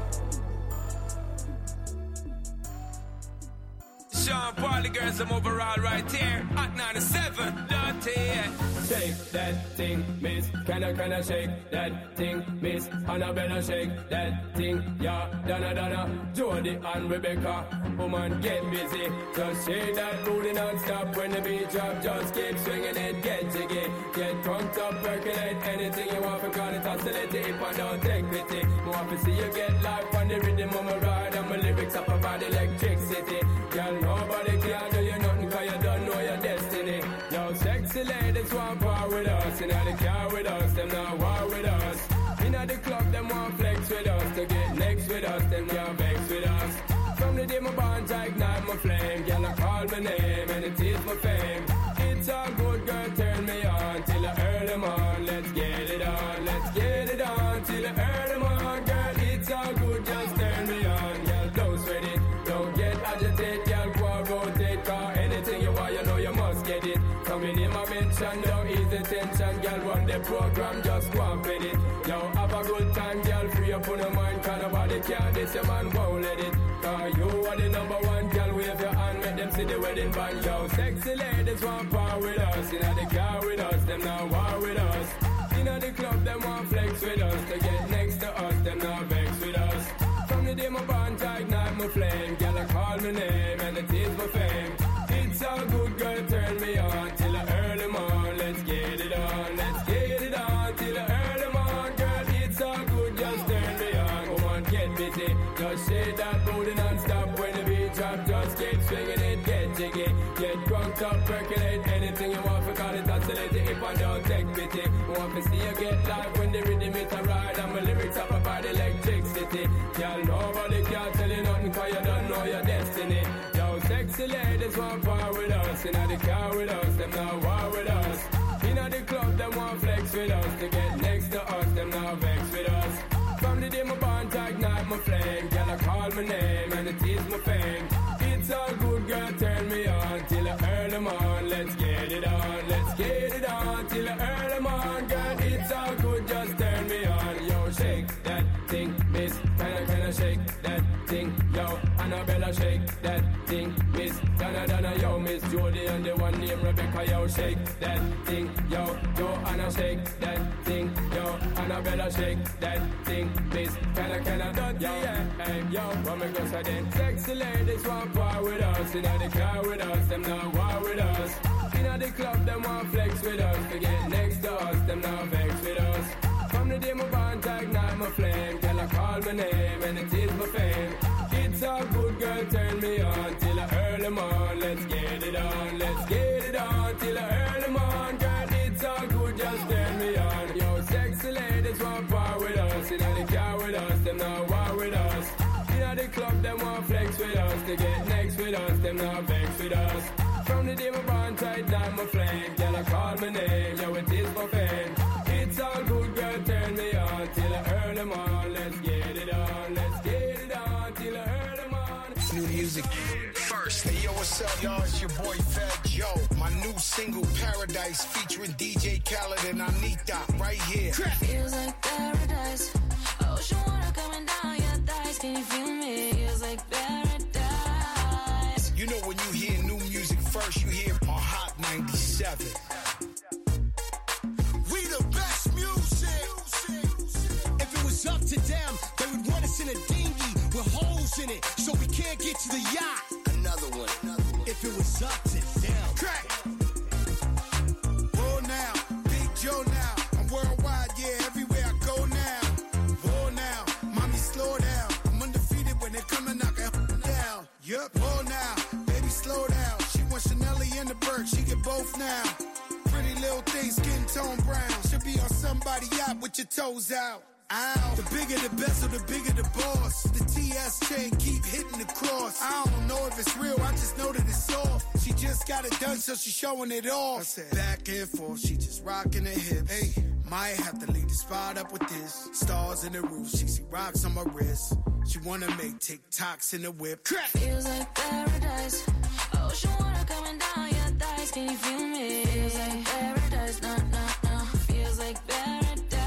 Speaker 12: Sean Paul, the girls, I'm overall right here. Hot ninety-seven, dirty, yeah.
Speaker 14: Shake that thing, miss. Can I, can I shake that thing, miss? Annabella, shake that thing, yeah. Donna, Donna, Jody and Rebecca. Woman, get busy. Just shake that booty non-stop. When the beat drop, just keep swinging it. Get jiggy, get drunk up, percolate. Anything you want, because it's oscillating. If I don't take pity, more want to see you get life on the rhythm of my ride. And my lyrics up about electricity. Girl, nobody can do you nothing, cause you don't know your destiny. Yo, sexy ladies want war with us. Inna the car with us, them not war with us. Inna the club, them want flex with us. To get next with us, them can't vex with us. From the day my bonds, I ignite my flame. Girl, I call my name, and it is my fame. It's a good girl, turn me on. Till I earn them on, let's get it on. Let's get it on, till I earn them on. Girl, it's all good, just turn me on. Girl, don't sweat it, don't get agitated. Girl, go and rotate, cause anything you want, you know you must get it. Coming in my mention, don't ease the tension. Girl, run the program, just go and fit it. Yo, have a good time, girl, free up on your mind. Cause nobody can, this your man won't let it. Cause you are the number one, girl, wave your hand, make them see the wedding band. Yo, sexy ladies want power with us. Inna the car with us, them not war with us. Inna the club, them want flex with us. To get next to us, them not vex with us. From the day my bond, I ignite my flame. Girl, I call my name, and it is my fame. It's all good, girl, turn me on. Till I earn them on, let's get it on. Let's get it on, till I earn them on. Girl, it's all good, just turn me on. busy. Just shake that booty non-stop when the beat drop. Just keep swinging it, get jiggy. Get drunk up, percolate anything you want for call it oscillate. If I don't take pity, want to see you get live when the rhythm is a ride. And my lyrics up about electricity. Y'all nobody can tell you nothing cause you don't know your destiny. Yo, sexy ladies want power with us. Inna the car with us, them not war with us. Inna the club, them want flex with us. To get next to us, them not vex with us. From the day my bond to ignite my flame. Girl, I call my name and it is my fame. It's all good, girl, turn me on till I earn them on. Let's get it on, let's get it on till I earn them on. Girl, it's all good, just turn me on. Yo, shake that thing, miss. Kinda, kinda shake that thing. Yo, Annabella, shake that thing, miss. Donna, Donna, yo, Miss Jody and the one named Rebecca, yo, shake that thing. Yo, Joanna, shake that thing. Yo, Annabella, shake that thing, miss. Kinda, kinda, dirty, yeah. Hey, yo, what me go say then? Sexy ladies want power with us. Inna the car with us, them not war with us. Inna the club, them want flex with us. To get next to us, them not vex with us. From the day my bond to ignite my flame. Girl, I call my name and it is my fame. It's all good, girl, turn me on till I earn them on. Let's get it on, let's get it on till I earn them on. Girl, it's all good, just turn me on. Yo, sexy ladies want power with us. Inna the car with us, them not war with us. Inna the club, them want flex with us. To get next with us, them not vex with us. From the day my bond to ignite my flame. Girl, I call my name, yo, it is my fame. It's all good, girl, turn me on till I earn them on. Let's get it on, let's get it on till I earn them on.
Speaker 8: New music first. Hey, yo, what's up, y'all? It's your boy Fat Joe. My new single, Paradise, featuring D J Khaled and Anita, right here.
Speaker 9: Feels like paradise. Ocean water coming down your thighs. Can you feel me? Feels like paradise.
Speaker 8: You know when you hear new music first, you hear on Hot ninety-seven.
Speaker 5: We the best music. If it was up to them, they would want us in a dinghy with holes in it, so we can't get to the yacht.
Speaker 8: Another one. Another one.
Speaker 5: If it was up to them.
Speaker 8: Crack. Whoa now, Big Joe now. I'm worldwide, yeah, everywhere I go now. Whoa now, mommy slow down. I'm undefeated when they come and knock it down. Yup. Whoa now, baby slow down. She wants Chanelly and the Burke, she get both now. Pretty little thing, skin tone brown. Should be on somebody yacht with your toes out. Ow. The bigger the bezel, the bigger the boss. The T S chain keep hitting the cross. I don't know if it's real, I just know that it's soft. She just got it done, so she's showing it off. I said, back and forth, she just rocking her hips. Hey, might have to leave the spot up with this. Stars in the roof, she see rocks on my wrist. She wanna make TikToks in the whip. Crack.
Speaker 9: Feels like paradise. Ocean water coming down your thighs. Can you feel me? Feels like paradise. No, no, no. Feels like paradise.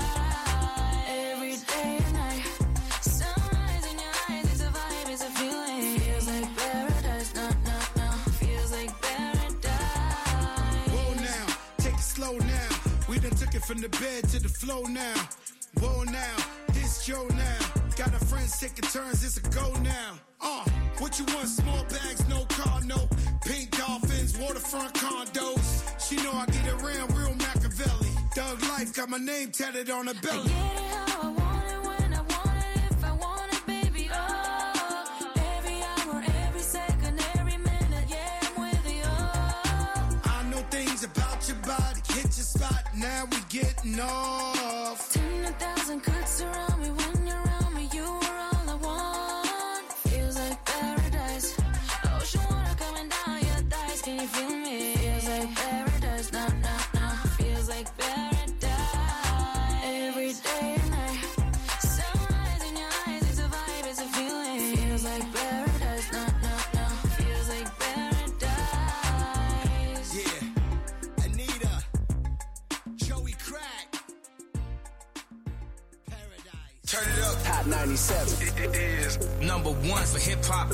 Speaker 9: Every day and night. Sunrise in your eyes. It's a vibe, it's a feeling. Feels like paradise. No, no, no. Feels like paradise.
Speaker 8: Whoa now, take it slow now. We done took it from the bed to the floor now. Whoa now, this Joe now. Got our friends taking turns, it's a go now. Uh, what you want? Small bags, no car, no. Pink dolphins, waterfront condos. She know I get around real Machiavelli. Thug life, got my name tatted on her belly.
Speaker 9: I get it how I want it, when I want it, if I want it, baby. Oh, every hour, every second, every minute, yeah, I'm with you. Oh.
Speaker 8: I know things about your body, hit your spot, now we getting off.
Speaker 9: Ten a thousand cuts around me when you're around me, you are all I want. Feels like paradise. Ocean water coming down your thighs, can you feel me? Feels like paradise, no, no, no. Feels like paradise. Every day and night. Sunrise in your eyes, it's a vibe, it's a feeling. Feels like paradise, no, no, no. Feels like paradise.
Speaker 8: Yeah, Anita, Joey Crack.
Speaker 5: Turn it up.
Speaker 8: Hot ninety-seven.
Speaker 5: It, it is number one for hip hop.
Speaker 9: I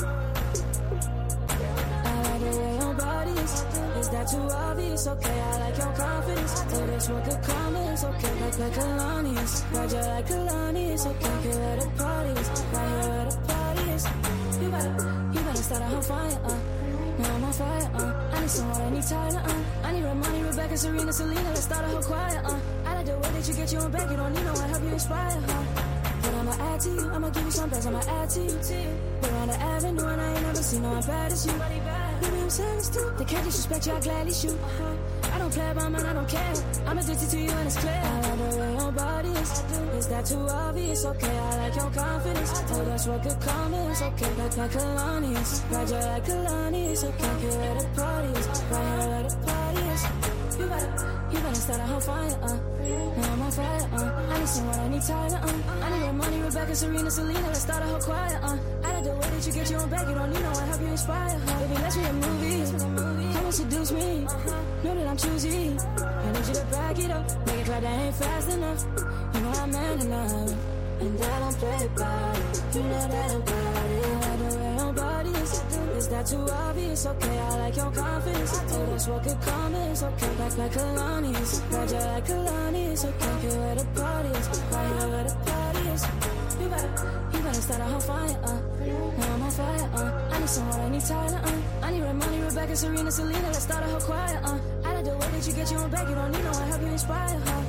Speaker 9: like the way your body is. Is that too obvious? Okay, I like your confidence. Oh, that's what the comments. Okay, like like Kalani's. Roger like Kalani's. Okay, here at the parties. Right here at the parties. You better, you better start a whole fire, uh. Now I'm on fire, uh. I need some water, I need Tyler, uh. I need Romani, Rebecca, Serena, Selena. Let's start a whole choir, uh. I like the way that you get your own back. You don't need no one, help you inspire, huh? But I'ma add to you, I'ma give you some things, I'ma add to you. We're on the avenue and I ain't never seen no one bad as you. Baby, I'm serious too. They can't disrespect you, I gladly shoot. Uh-huh. I don't play about mine, I don't care. I'm addicted to you and it's clear. I like the way your body is. Is that too obvious? Okay, I like your confidence. Oh, that's what good comments. Okay, like like Kalani's. Ride you like Kalani's. Okay, here where the party is. Right here where the party is. You better, you better start a whole fire, uh. Now I'm on fire, uh. I need someone, I need Tyler, uh. I need your money, Rebecca, Serena, Selena. Let's start a whole choir, uh. I like the way that you get your own back. You don't need no one, help you inspire, huh? Baby, let's be a movie. Come and seduce me. Know that I'm choosy. I need you to back it up. Make it clear that ain't fast enough. You know I'm man enough. And I don't play about it. You know that about it. I like the way your body is. Is that too obvious? Okay, I like your confidence. Oh, that's what good comments. Okay, like like Kalani's. Ride you like Kalani's. Okay, here where the party is. Right here where the party is. You better, you better start a whole fire, uh. Now I'm on fire, uh. I need someone, I need Tyler, uh. I need Ramoni, Rebecca, Serena, Selena. Let's start a whole choir, uh. I like the way that you get your own back. You don't need no one, help you inspire, huh?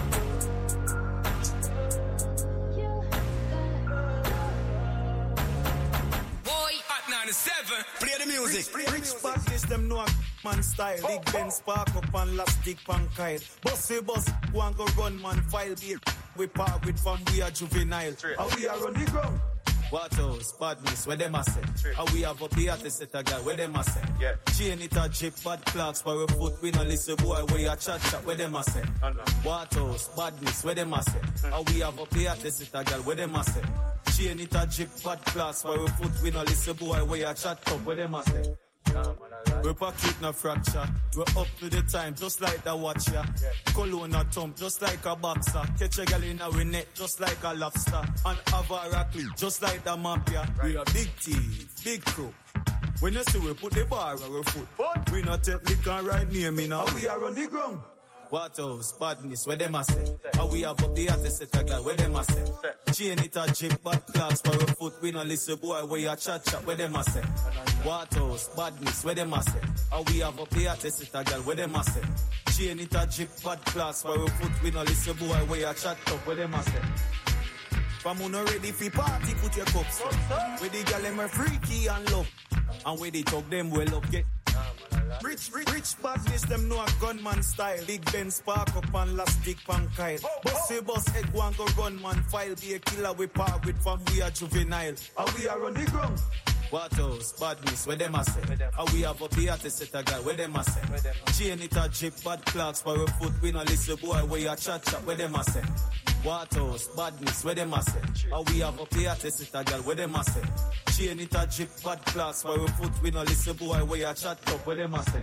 Speaker 12: ninety-seven.
Speaker 2: Play the music.
Speaker 11: Rich, rich badness, them know a man style. Big Ben spark up and last stick pan kyle. Bossy boss, go and go run man file beer. We park with fam, we are juvenile. How we are on the ground. What else? Badness, where them a say? How we have up the artist set a guy, where them a say? Yeah. Chain it a jip, bad clocks for a foot. We no listen boy, where you chat chat, where them a say? What else? Badness, where them a say? How we have up the artist set a guy, where them a say? Chain it a jip, bad clocks for a foot. We no listen boy, where you chat up, where them a say? We pocket no fracture. We're up to the time, just like the watcher. Yeah. Cologne a thump, just like a boxer. Catch a girl in our net, just like a lobster. And have a rackle, just like the mafia. Right. We are big teeth, big crew. When you see we put the bar on our foot, what? We not take liquor right near me now. We are on the ground. What else? Badness, where them a say? How we have up the artist set a guy, where them a say? Chain it a jip, bad clocks for a foot. We no listen boy, where you chat chat, where them a say? What else? Badness, where them a say? How we have up the artist set a guy, where them a say? Chain it a jip, bad clocks for a foot. We no listen boy, where you chat up, where them a say? From who no ready for party, put your cups up. Where the gal them are freaky and love. And where they talk them well up, get. Rich, rich, rich badness, them know a gunman style. Big Ben spark up and last stick pan kyle. Bossy boss head go and go gunman file. Be a killer we park with fam, we are juvenile. And we are on the ground. What else? Badness, where them a say? How we have up the artist set a guy, where them a say? Chain it a jip, bad clocks for a foot. We no listen boy, where you chat chat, where them a say? What else? Badness, where them a say? How we have up the artist set a girl, where them a say? Chain it a jip, bad clocks for a foot. We no listen boy, where you chat up, where them a say?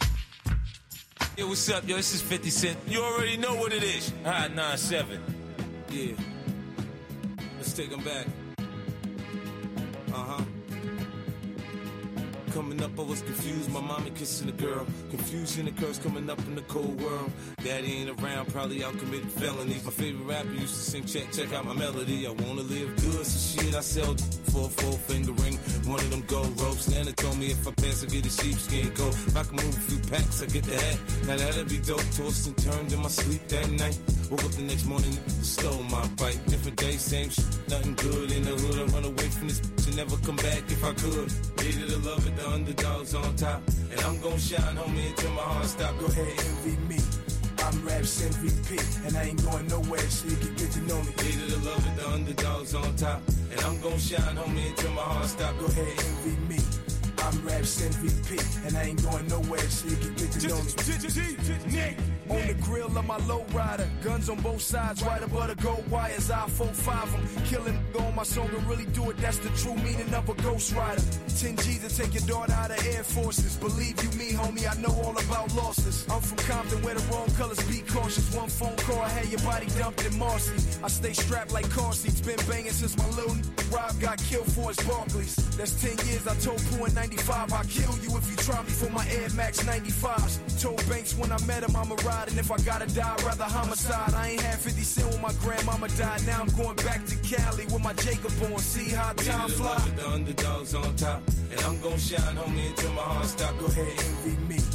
Speaker 12: Yo, what's up, yo? This is fifty Cent. You already know what it is. Hot ninety-seven. Yeah. Let's take them back. Uh-huh. Coming up, I was confused. My mommy kissing a girl. Confusion occurs coming up in the cold world. Daddy ain't around, probably out committing felonies. My favorite rapper used to sing, check, check out my melody. I wanna live good, so shit, I sell for a four finger ring. One of them gold ropes. Nana told me if I pass, I get a sheepskin coat. If I can move a few packs, I get the hat. Now that'll be dope. Tossed and turned in my sleep that night. Woke up the next morning, stole my bike. Different day, same shit, nothing good in the hood. I run away from this bitch and never come back if I could. Needed to love it, the underdogs on top. And I'm gon' shine, homie, until my heart stop.
Speaker 15: Go ahead, envy me. I'm Raps M V P, and I ain't going nowhere, so you can get to know me.
Speaker 12: Needed to love it, the underdogs on top. And I'm gon' shine, homie, until my heart stop.
Speaker 15: Go ahead, envy me. I'm Raps M V P, and I ain't going nowhere, so you can get to know me. On the grill of my low rider, guns on both sides, right above the gold wires. I four five them, killing on my song and really do it. That's the true meaning of a ghost rider. ten G's to take your daughter out of Air Forces. Believe you me, homie, I know all about losses. I'm from Compton where the wrong colors be cautious. One phone call, I had your body dumped in Marcy. I stay strapped like car seats, been banging since my little Rob got killed for his Barclays. That's ten years, I told Pooh in ninety-five, I'll kill you if you try me for my Air Max ninety-fives. Told Banks when I met him, I'ma ride, and if I gotta die, rather homicide. I ain't had fifty cent when my grandmama died. Now I'm going back to Cali with my Jacob on. See how time fly.
Speaker 12: The underdogs on top, and I'm gon' shine, homie, until my heart stop.
Speaker 15: Go ahead, envy me.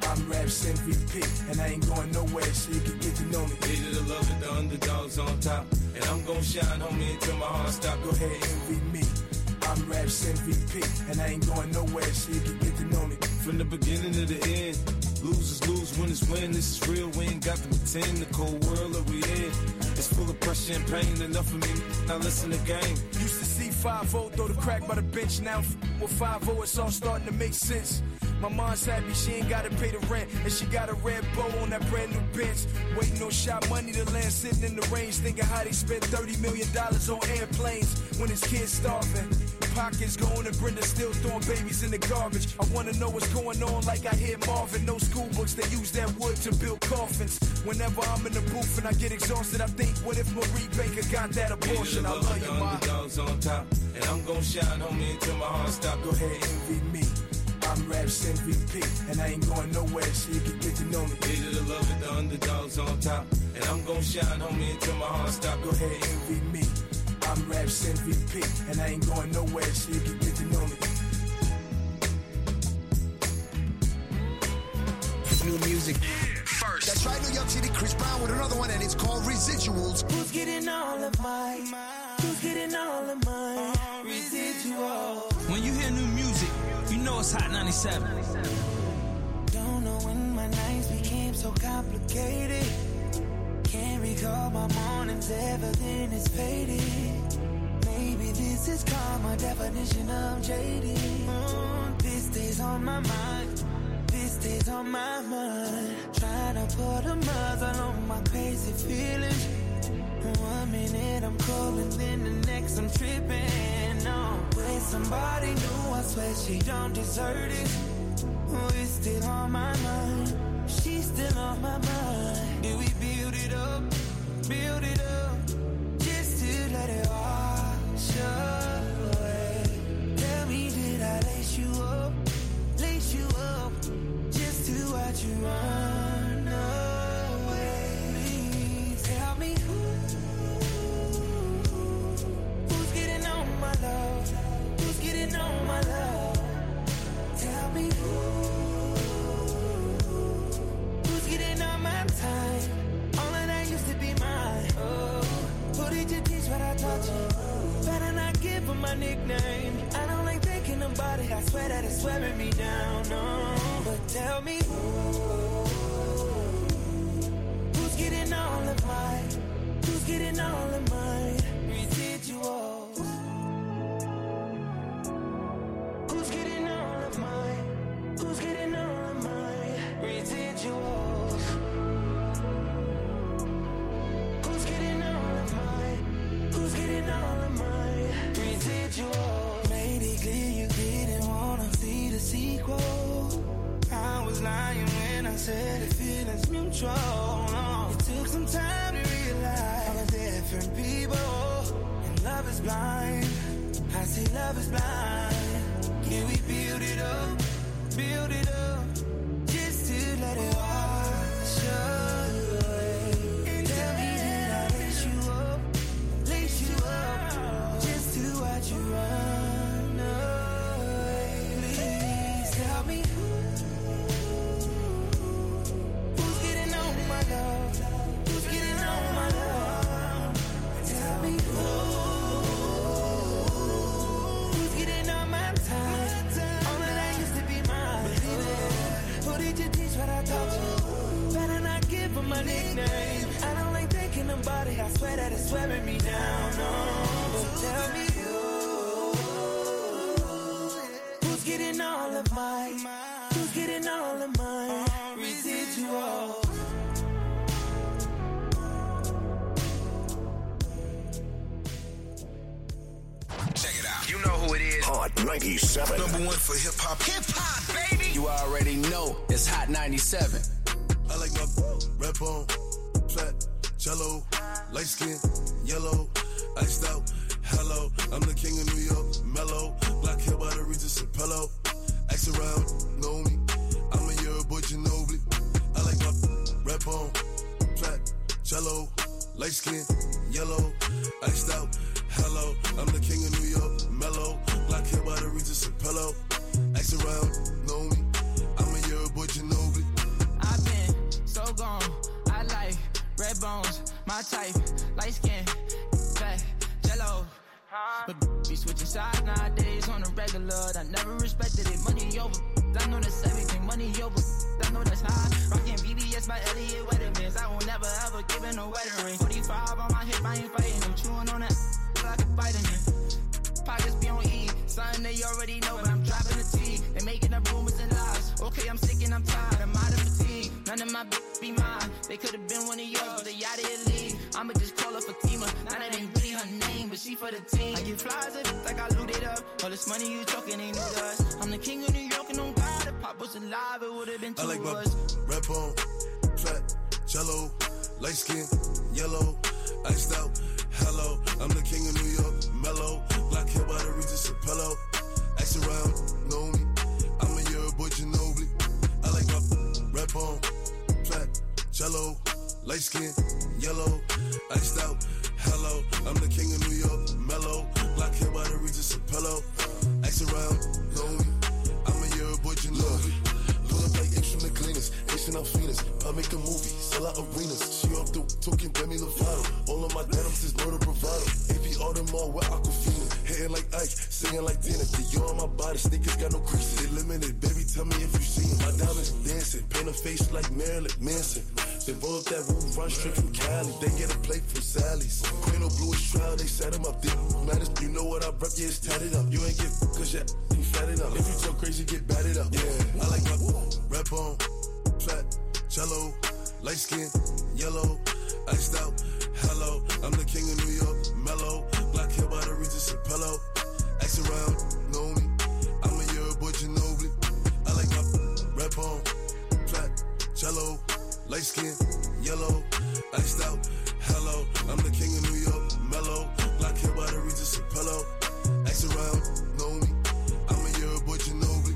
Speaker 15: I'm Raps M V P, and I ain't going nowhere, so you can get to know me.
Speaker 12: Hated the love it, the underdogs on top. And I'm gon' shine, homie, until my heart stop.
Speaker 15: Go ahead, envy me. I'm Raps M V P, and I ain't going nowhere, so you can get to know me.
Speaker 12: From the beginning to the end, losers lose, winners win. This is real, we ain't got to pretend. The cold world that we in, it's full of pressure and pain. Enough of me, now listen to game.
Speaker 15: Used to see five oh throw the crack by the bench. Now with five oh, it's all starting to make sense. My mom's happy, she ain't gotta pay the rent. And she got a red bow on that brand new bench. Waiting on shot money to land, sitting in the range. Thinking how they spent thirty million dollars on airplanes when his kids starving. Pockets going and Brenda still throwing babies in the garbage. I wanna know what's going on like I hear Marvin. No school books, they use that wood to build coffins. Whenever I'm in the booth and I get exhausted, I think, what if Marie Baker got that abortion? I love you, ma.
Speaker 12: Underdogs on top, and I'm gon' shine, homie, until my heart stop.
Speaker 15: Go ahead, envy me. I'm Raps M V P, and I ain't going nowhere, so you can get to know me.
Speaker 12: Hated the love it, the underdogs on top, and I'm gon' shine, homie, until my heart stop.
Speaker 15: Go ahead, envy me. I'm Raps M V P, and I ain't going nowhere, so you can get to know me.
Speaker 1: New music. Yeah, first. That's right, New York City, Chris Brown with another one, and it's called Residuals.
Speaker 3: Who's getting all of my, who's getting all of my residuals?
Speaker 13: When you hear new music, you know it's Hot ninety-seven.
Speaker 3: Don't know when my nights became so complicated. Can't recall my mornings, everything is faded. Maybe this is called my definition of jaded. Mm, this stays on my mind, this stays on my mind. Trying to put a muzzle on my crazy feelings. One minute I'm cold and then the next I'm tripping. No, with somebody new, I swear she don't deserve it. Oh, it's still on my mind, she's still on my mind. Do we build it up, build it up, just to let it wash away? Tell me, did I lace you up, lace you up, just to watch you run away? Please tell me who, who's getting on my love, who's getting on my love? Tell me who, who's getting on my time? All of that used to be mine. Oh, who did you teach what I taught you? Better not give them my nickname. I don't like thinking about it. I swear that it's wearing me down. No, but tell me who, who's getting all of mine? Who's getting all of mine residuals? Who's getting all of mine? Who's getting all of mine residuals? Who's getting all of mine? Who's getting all of mine residuals? Made it clear you didn't wanna see the sequel. I was lying when I said the feeling's mutual. No, it took some time to realize all the different people, and love is blind. I see love is blind. Can we build it up, build it up, just to let it wash away? Tell me, did I lace you up, lace you up, just to watch you run away? Please tell me who, who's getting on my love, who's getting on my love? Tell me who, who's getting on my time? All of that used to be mine. Who did you teach what I taught you? Better not give them my nickname. I don't like thinking about it. I swear that it's wearing me down. No, but tell me who, who's getting all of mine? Who's getting all of mine residuals?
Speaker 1: Check it out. You know who it is.
Speaker 16: Hot ninety-seven.
Speaker 1: Number one for hip hop. Hip hop, baby.
Speaker 13: You already know it's Hot ninety-seven.
Speaker 17: I like my red bone, flat, jello, light skin, yellow, iced out. Hello, I'm the king of New York, mellow. Black hair by the Regis and pillow. Ask around, know me. I'm a year boy, Ginobili. I like my red bone, flat, jello, light skin, yellow, iced out. Hello, I'm the king of New York, mellow. Black hair by the Regis and pillow. Ask around, know me. I'm a year boy, Ginobili.
Speaker 4: my type, light skin, fat, jello. But be switching sides nowadays on the regular. I never respected it. Money over, I know that's everything. Money over, I know that's high. Rockin' B B S by Elliot Weathermans. I will never ever give in a wedding ring. forty-five on my hip, I ain't fighting. I'm chewing on that like a vitamin. Pockets be on E, something they already know, but I'm dropping the T. They making up rumors and lies. Okay, I'm sick and I'm tired. I'm out of fatigue. None of my b- be mine. They could have been one of yours, but they out of your league. I'ma just call her Fatima. Now that ain't really her name, but she for the team. I get flies if it's like I looted up. All this money you talking ain't new to us. I'm the king of New York and on God. If Pop was alive, it would have been two
Speaker 17: I like
Speaker 4: of
Speaker 17: my
Speaker 4: us.
Speaker 17: red on, fat, jello, light skin, yellow, iced out, hello. I'm the king of New York, mellow. Black hair by the Regis Apello. Ask around, know me. I'm a year boy Ginobili. I like my red on, fat, jello, light skin, yellow, iced out, hello. I'm the king of New York, mellow. Black hair by the Regis Apello. Ask around, know me. I'm a year boy Ginobili. Pull up like instrument cleaners, Asian Alphinas. I make a movie, sell out arenas. She off the talking Demi Lovato. All of my denims is murder bravado. A V Audemars with Aquafina. Hitting like Ike, singing like Tina. Dior on my body, sneakers got no creases. They limited, baby, tell me if you see them. My diamonds dancing, paint a face like Marilyn Manson. They roll up that roof, run straight from Cali. They get a plate from Sally's. Queen of Blue is trial, they set him up. They matters, you know what I rep, yeah, it's tatted up. You ain't get cause you ain't fatted up. If you talk crazy, get batted up. Yeah, I like my red on, fat, jello, light skin, yellow, iced out, hello. I'm the king of New York, mellow. Black hair by the Regis Apello. Ask around, know me. I'm a year boy Ginobili. I like my red on, fat, jello, light skin, yellow, iced out, hello. I'm the king of New York, mellow. Black hair by the Regis Apello. Ask around, know me. I'm a year boy Ginobili.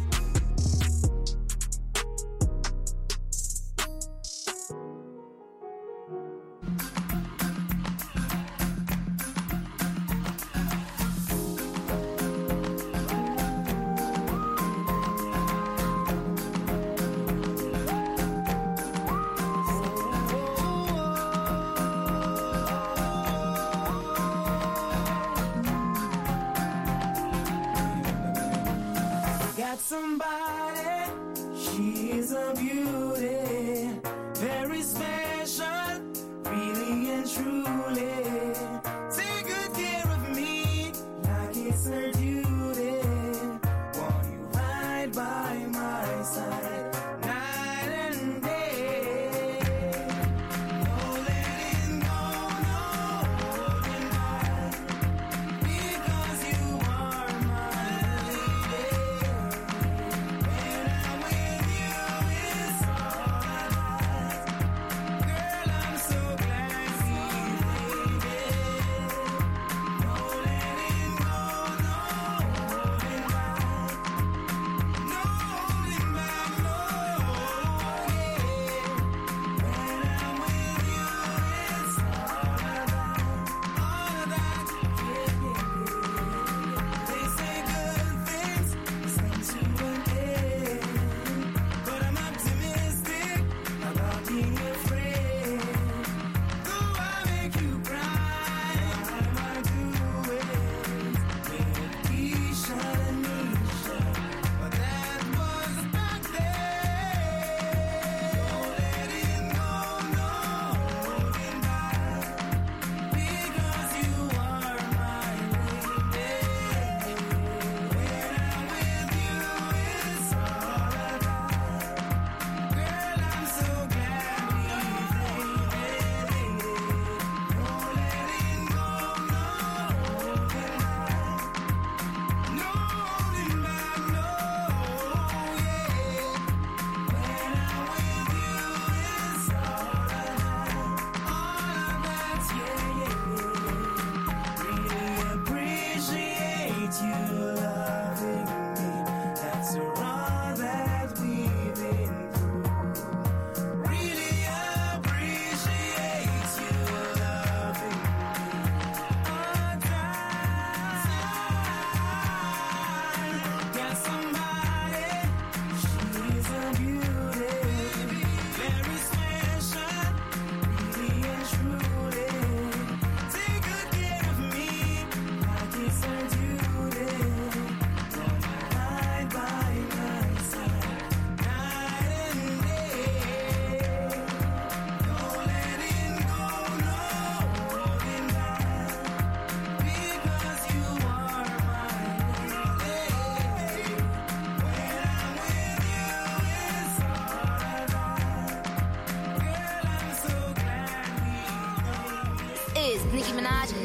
Speaker 4: Somebody, she's a beauty, very special, really and truly. Take good care of me, like it's her duty. Won't you ride by my side, night and day? No letting go, no holding back, because you are my lady. When I'm with you, it's all I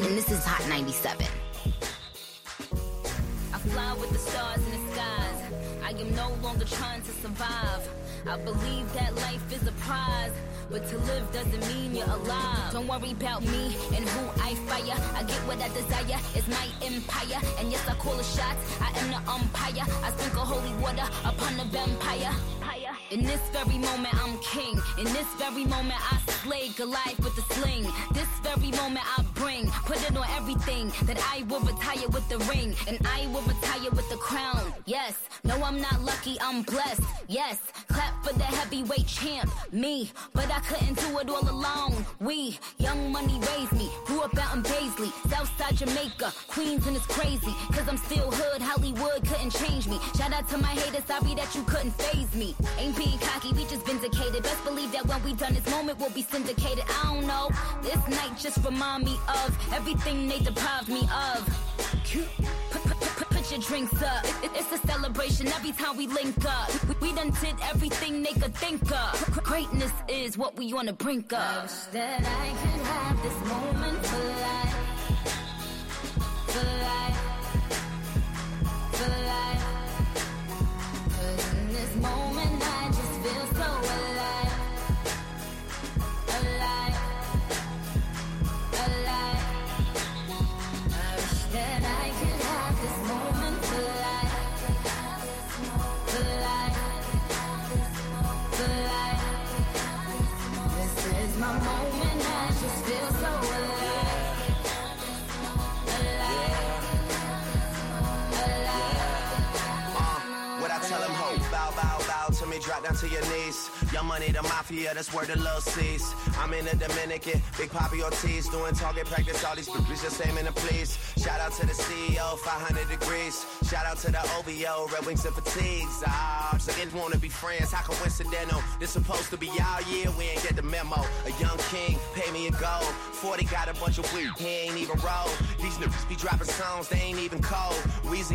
Speaker 16: and this is Hot ninety-seven.
Speaker 18: I fly with the stars in the skies. I am no longer trying to survive. I believe that life is a prize, but to live doesn't mean you're alive. Don't worry about me and who I fire. I get what I desire, it's my empire. And yes, I call the shots, I am the umpire. I sprinkle holy water upon the vampire. In this very moment, I'm king. In this very moment, I slay Goliath with the sling. This very moment, I bring, put it on everything. That I will retire with the ring, and I will retire with the crown. Yes, no, I'm not lucky, I'm blessed. Yes, clap for the heavyweight champ, me. But I couldn't do it all alone. We, Young Money raised me, grew up out in Paisley, Southside Jamaica, Queens, and it's crazy. Cause I'm still hood, Hollywood couldn't change me. Shout out to my haters, sorry that you couldn't faze me. Ain't being cocky, we just vindicated. Best believe that when we done this moment, we'll be syndicated. I don't know, this night just remind me of everything they deprived me of. Put, put, put, put your drinks up. It, it's a celebration every time we link up. We, we done did everything they could think of. Greatness is what we on the brink of. I wish that I could have this moment for life. For life. For life. Cause in this moment I just feel so alive. Alive. Alive. I wish that I could have this moment for life. For life. For life. This is my moment, I just feel so alive. Alive.
Speaker 19: Uh, what I tell them, ho, bow, bow, bow to me, drop down to your knees. Young Money, the mafia, that's where the love sees. I'm in the Dominican, Big Papi Ortiz, doing target practice, all these groupies just aiming to please. Shout out to the C E O, five hundred degrees. Shout out to the O V O, Red Wings and Fatigues. Ah, so they wanna be friends, how coincidental? This supposed to be our year, we ain't get the memo. A young king, pay me a gold. forty got a bunch of weed, he ain't even roll. These niggas be dropping songs, they ain't even cold. Weezy